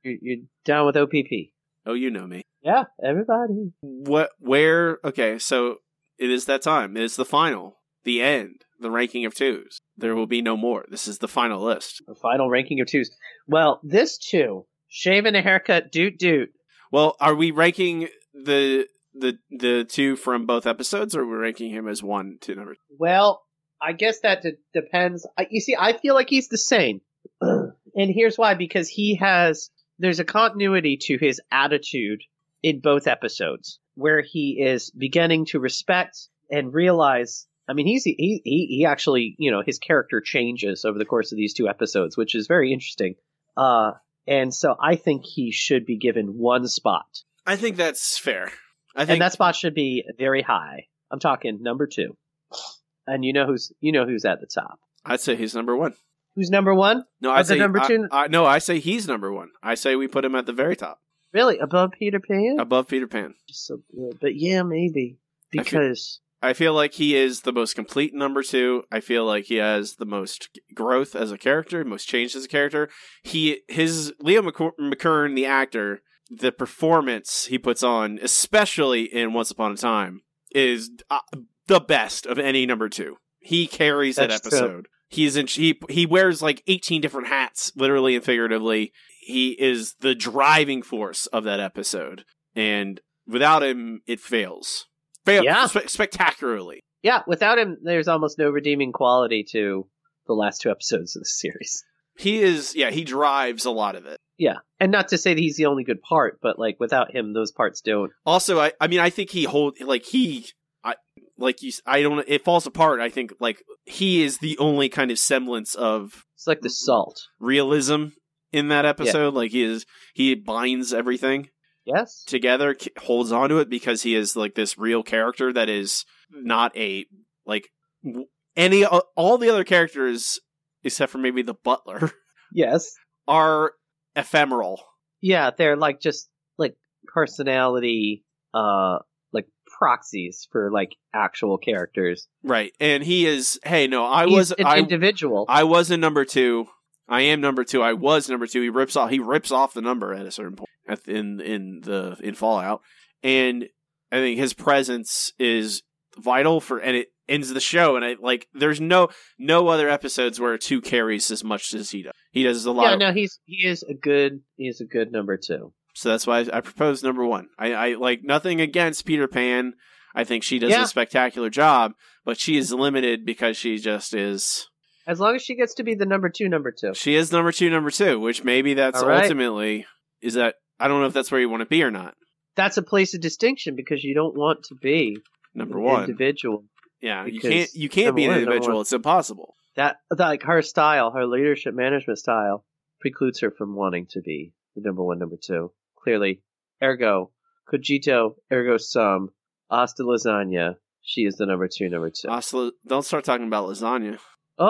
You're down with OPP. Oh, you know me. Yeah, everybody. Okay, so it is that time. It is the final, the end, the ranking of twos. There will be no more. This is the final list. The final ranking of twos. Well, this two, shave and a haircut, doot. Well, are we ranking the two from both episodes, or are we ranking him as 1 to number? Well, I guess that depends. You see, I feel like he's the same. And here's why, because there's a continuity to his attitude in both episodes, where he is beginning to respect and realize. I mean, he actually, his character changes over the course of these two episodes, which is very interesting. And so I think he should be given one spot. I think that's fair. And that spot should be very high. I'm talking number 2. And you know who's at the top. I'd say he's number 1. Who's number 1? No, I say number 2. No, I say he's number 1. I say we put him at the very top. Really, above Peter Pan? Above Peter Pan. So good. But yeah, maybe because I feel like he is the most complete number 2. I feel like he has the most growth as a character, most change as a character. Leo McKern, the actor, the performance he puts on, especially in Once Upon a Time, is the best of any number 2. He carries that episode. True. He wears like 18 different hats, literally and figuratively. He is the driving force of that episode, and without him, it fails. Spectacularly. Yeah, without him, there's almost no redeeming quality to the last 2 episodes of the series. He drives a lot of it. Yeah, and not to say that he's the only good part, but like without him, those parts don't. Also, I think it falls apart. I think like he is the only kind of semblance of it's like the salt realism in that episode. Yeah. Like he binds everything. Yes. Together, holds on to it because he is like this real character that is not all the other characters except for maybe the butler. Yes. Are ephemeral. Yeah, they're like just like personality like proxies for like actual characters. Right. And he is he's an individual. I was in number 2. I am number 2. I was number 2. He rips off the number at a certain point in Fallout, and I think his presence is vital and it ends the show. And there's no other episodes where 2 carries as much as he does. He does a lot. Yeah, he is a good number 2. So that's why I propose number 1. I like nothing against Peter Pan. I think she does a spectacular job, but she is limited because she just is. As long as she gets to be the number 2. She is number 2, which maybe that's ultimately is that. I don't know if that's where you want to be or not. That's a place of distinction because you don't want to be number 1 individual. Yeah, you can't be an individual. It's impossible. That like her style, her leadership management style, precludes her from wanting to be the number 1, number 2. Clearly, ergo cogito, ergo sum, hasta lasagna. She is the number 2. Don't start talking about lasagna.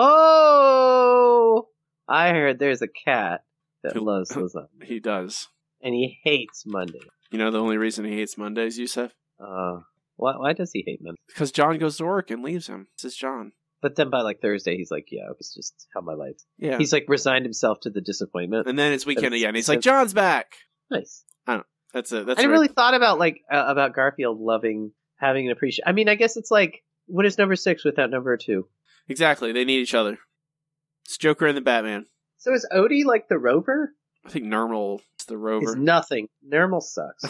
Oh, I heard there's a cat that loves lasagna. He does. And he hates Monday. You know the only reason he hates Mondays, Yusef? Why does he hate Monday? Because John goes to work and leaves him. This is John. But then by like Thursday, he's like, yeah, it's just how my life. Yeah. He's like resigned himself to the disappointment. And then it's weekend again. He's like, John's back. Nice. I don't know. That's I never really thought about about Garfield having an appreciation. I mean, I guess it's like, what is number 6 without number 2? Exactly. They need each other. It's Joker and the Batman. So is Odie like the Rover? I think Nermal is the Rover. Is nothing. Nermal sucks.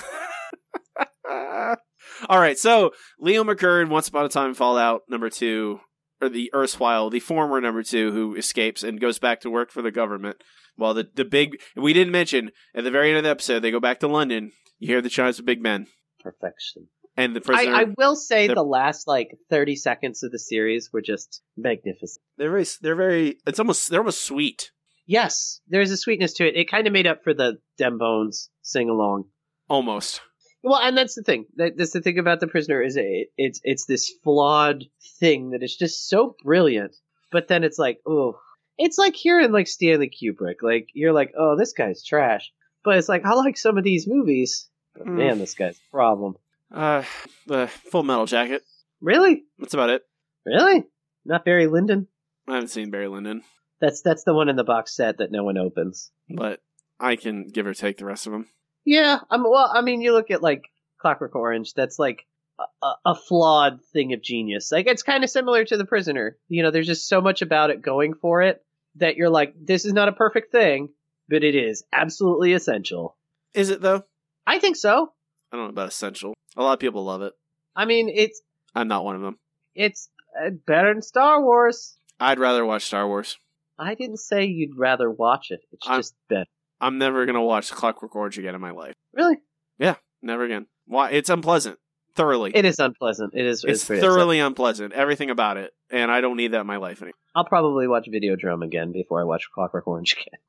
All right, so Leo McKern, Once Upon a Time in Fallout, number 2, or the erstwhile, the former number 2, who escapes and goes back to work for the government. While the big, we didn't mention, at the very end of the episode, they go back to London. You hear the chimes of Big Ben. Perfection. And the prisoner. I will say the last 30 seconds of the series were just magnificent. They're very. They're almost sweet. Yes, there's a sweetness to it. It kind of made up for the Dem Bones sing along. Almost. Well, and that's the thing. That's the thing about The Prisoner is it's this flawed thing that is just so brilliant. But then it's like, oh, it's like hearing like Stanley Kubrick. Like you're like, oh, this guy's trash. But it's like I like some of these movies. But man, this guy's a problem. The Full Metal Jacket. Really? That's about it. Really? Not Barry Lyndon? I haven't seen Barry Lyndon. That's the one in the box set that no one opens. But I can give or take the rest of them. Yeah, you look at like Clockwork Orange. That's like a flawed thing of genius. Like it's kind of similar to The Prisoner. There's just so much about it going for it that you're like, this is not a perfect thing, but it is absolutely essential. Is it though? I think so. I don't know about essential. A lot of people love it. I mean, I'm not one of them. It's better than Star Wars. I'd rather watch Star Wars. I didn't say you'd rather watch it. It's just better. I'm never going to watch Clockwork Orange again in my life. Really? Yeah, never again. Why? It's unpleasant. Thoroughly. It is unpleasant. It's thoroughly unpleasant. Everything about it. And I don't need that in my life anymore. I'll probably watch Videodrome again before I watch Clockwork Orange again.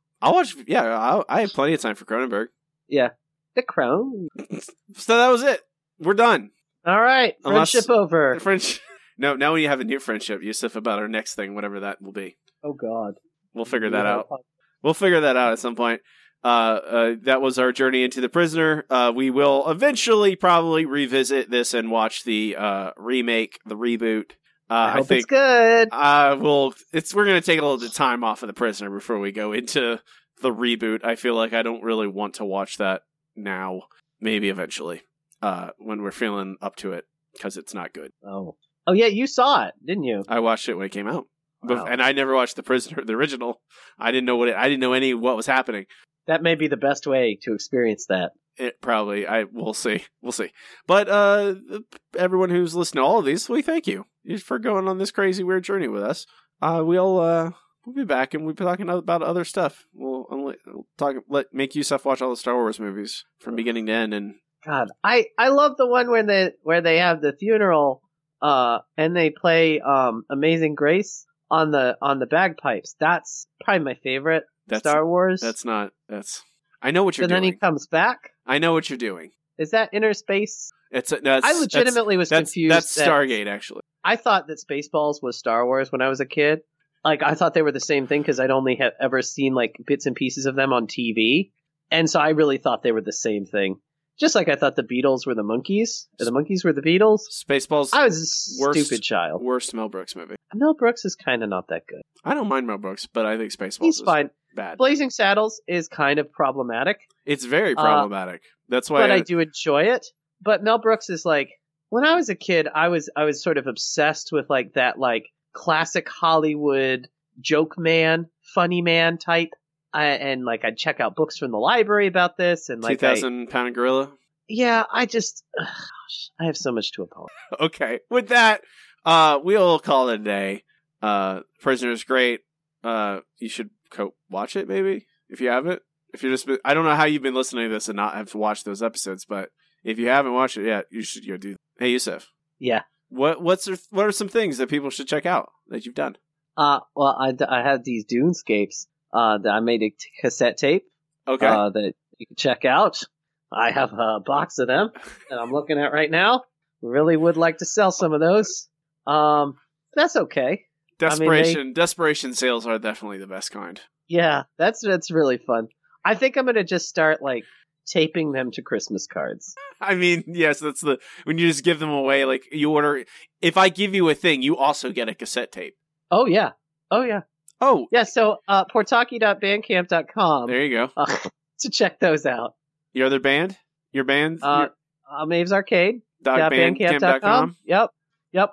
I have plenty of time for Cronenberg. Yeah. The Crown. So that was it. We're done. All right. Friendship over. No, now we have a new friendship, Yusuf, about our next thing, whatever that will be. Oh, God. We'll figure that out. We'll figure that out at some point. That was our journey into The Prisoner. We will eventually probably revisit this and watch the remake, the reboot. I hope it's good. We're going to take a little bit of time off of The Prisoner before we go into the reboot. I feel like I don't really want to watch that now. Maybe eventually, when we're feeling up to it, because it's not good. Oh yeah, you saw it, didn't you? I watched it when it came out. Wow. And I never watched The Prisoner, the original. I didn't know what was happening. That may be the best way to experience that. It probably. We'll see. But everyone who's listening to all of these, we thank you for going on this crazy weird journey with us. We'll be back and we'll be talking about other stuff. We'll make Yusuf watch all the Star Wars movies from beginning to end. And God, I love the one where they have the funeral, and they play Amazing Grace on the bagpipes. That's probably my favorite Star Wars. I know what you're doing. And then he comes back. I know what you're doing. Is that Inner Space? I legitimately was confused. That's Stargate, actually. I thought that Spaceballs was Star Wars when I was a kid. Like, I thought they were the same thing because I'd only ever seen, like, bits and pieces of them on TV. And so I really thought they were the same thing. Just like I thought the Beatles were the Monkees, or the Monkees were the Beatles. Spaceballs. I was a stupid child. Worst Mel Brooks movie. Mel Brooks is kind of not that good. I don't mind Mel Brooks, but I think Spaceballs is fine. Bad. Blazing Saddles is kind of problematic. It's very problematic. That's why. But I do enjoy it. But Mel Brooks is like, when I was a kid, I was sort of obsessed with like that like classic Hollywood joke man, funny man type. And like I'd check out books from the library about this, and like 2,000-pound gorilla. Yeah, I I have so much to apologize. Okay, with that, we'll call it a day. Prisoner's great. You should watch it maybe if you haven't. If you're I don't know how you've been listening to this and not have watched those episodes, but if you haven't watched it yet, you should go do that. Hey, Yusuf. Yeah. What are some things that people should check out that you've done? Well, I had these Dunescapes that I made a cassette tape. Okay. That you can check out. I have a box of them that I'm looking at right now. Really would like to sell some of those. That's okay. Desperation sales are definitely the best kind. Yeah, that's really fun. I think I'm gonna just start like taping them to Christmas cards. I mean, yes, that's when you just give them away. Like you order, if I give you a thing, you also get a cassette tape. Oh yeah. Oh yeah. So portaki.bandcamp.com. There you go. To check those out. Your other band? Your band? Maeve's Arcade. Bandcamp.com. Yep.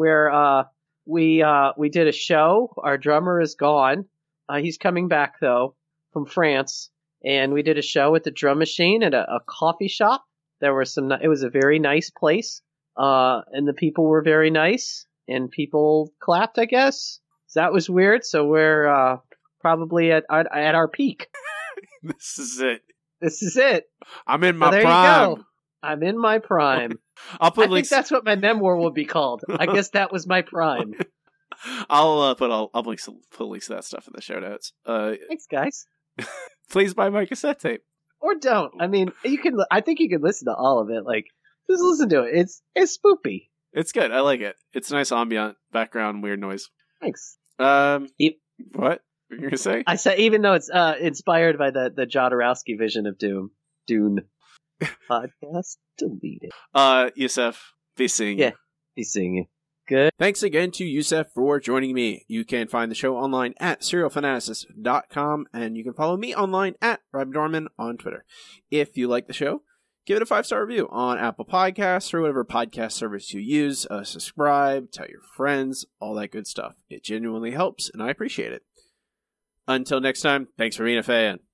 We did a show. Our drummer is gone. He's coming back though from France, and we did a show at the Drum Machine at a coffee shop. There were it was a very nice place, and the people were very nice, and people clapped, I guess. So that was weird. So we're probably at our peak. This is it. I'm in my there prime. You go. I'm in my prime. I think that's what my memoir will be called. I guess that was my prime. I'll put links to that stuff in the show notes. Thanks, guys. Please buy my cassette tape, or don't. I mean, you can. I think you can listen to all of it. Like, just listen to it. It's spoopy. It's good. I like it. It's a nice ambient background, weird noise. Thanks. What? What are you gonna say? I said, even though it's inspired by the Jodorowsky vision of Dune podcast, delete it. Yusuf, be seeing you. Yeah, be seeing you. Good. Thanks again to Yusef for joining me. You can find the show online at serialfanaticist.com, and you can follow me online at Rob Dorman on Twitter. If you like the show, give it a 5-star review on Apple Podcasts or whatever podcast service you use. Subscribe, tell your friends, all that good stuff. It genuinely helps, and I appreciate it. Until next time, thanks for being a fan.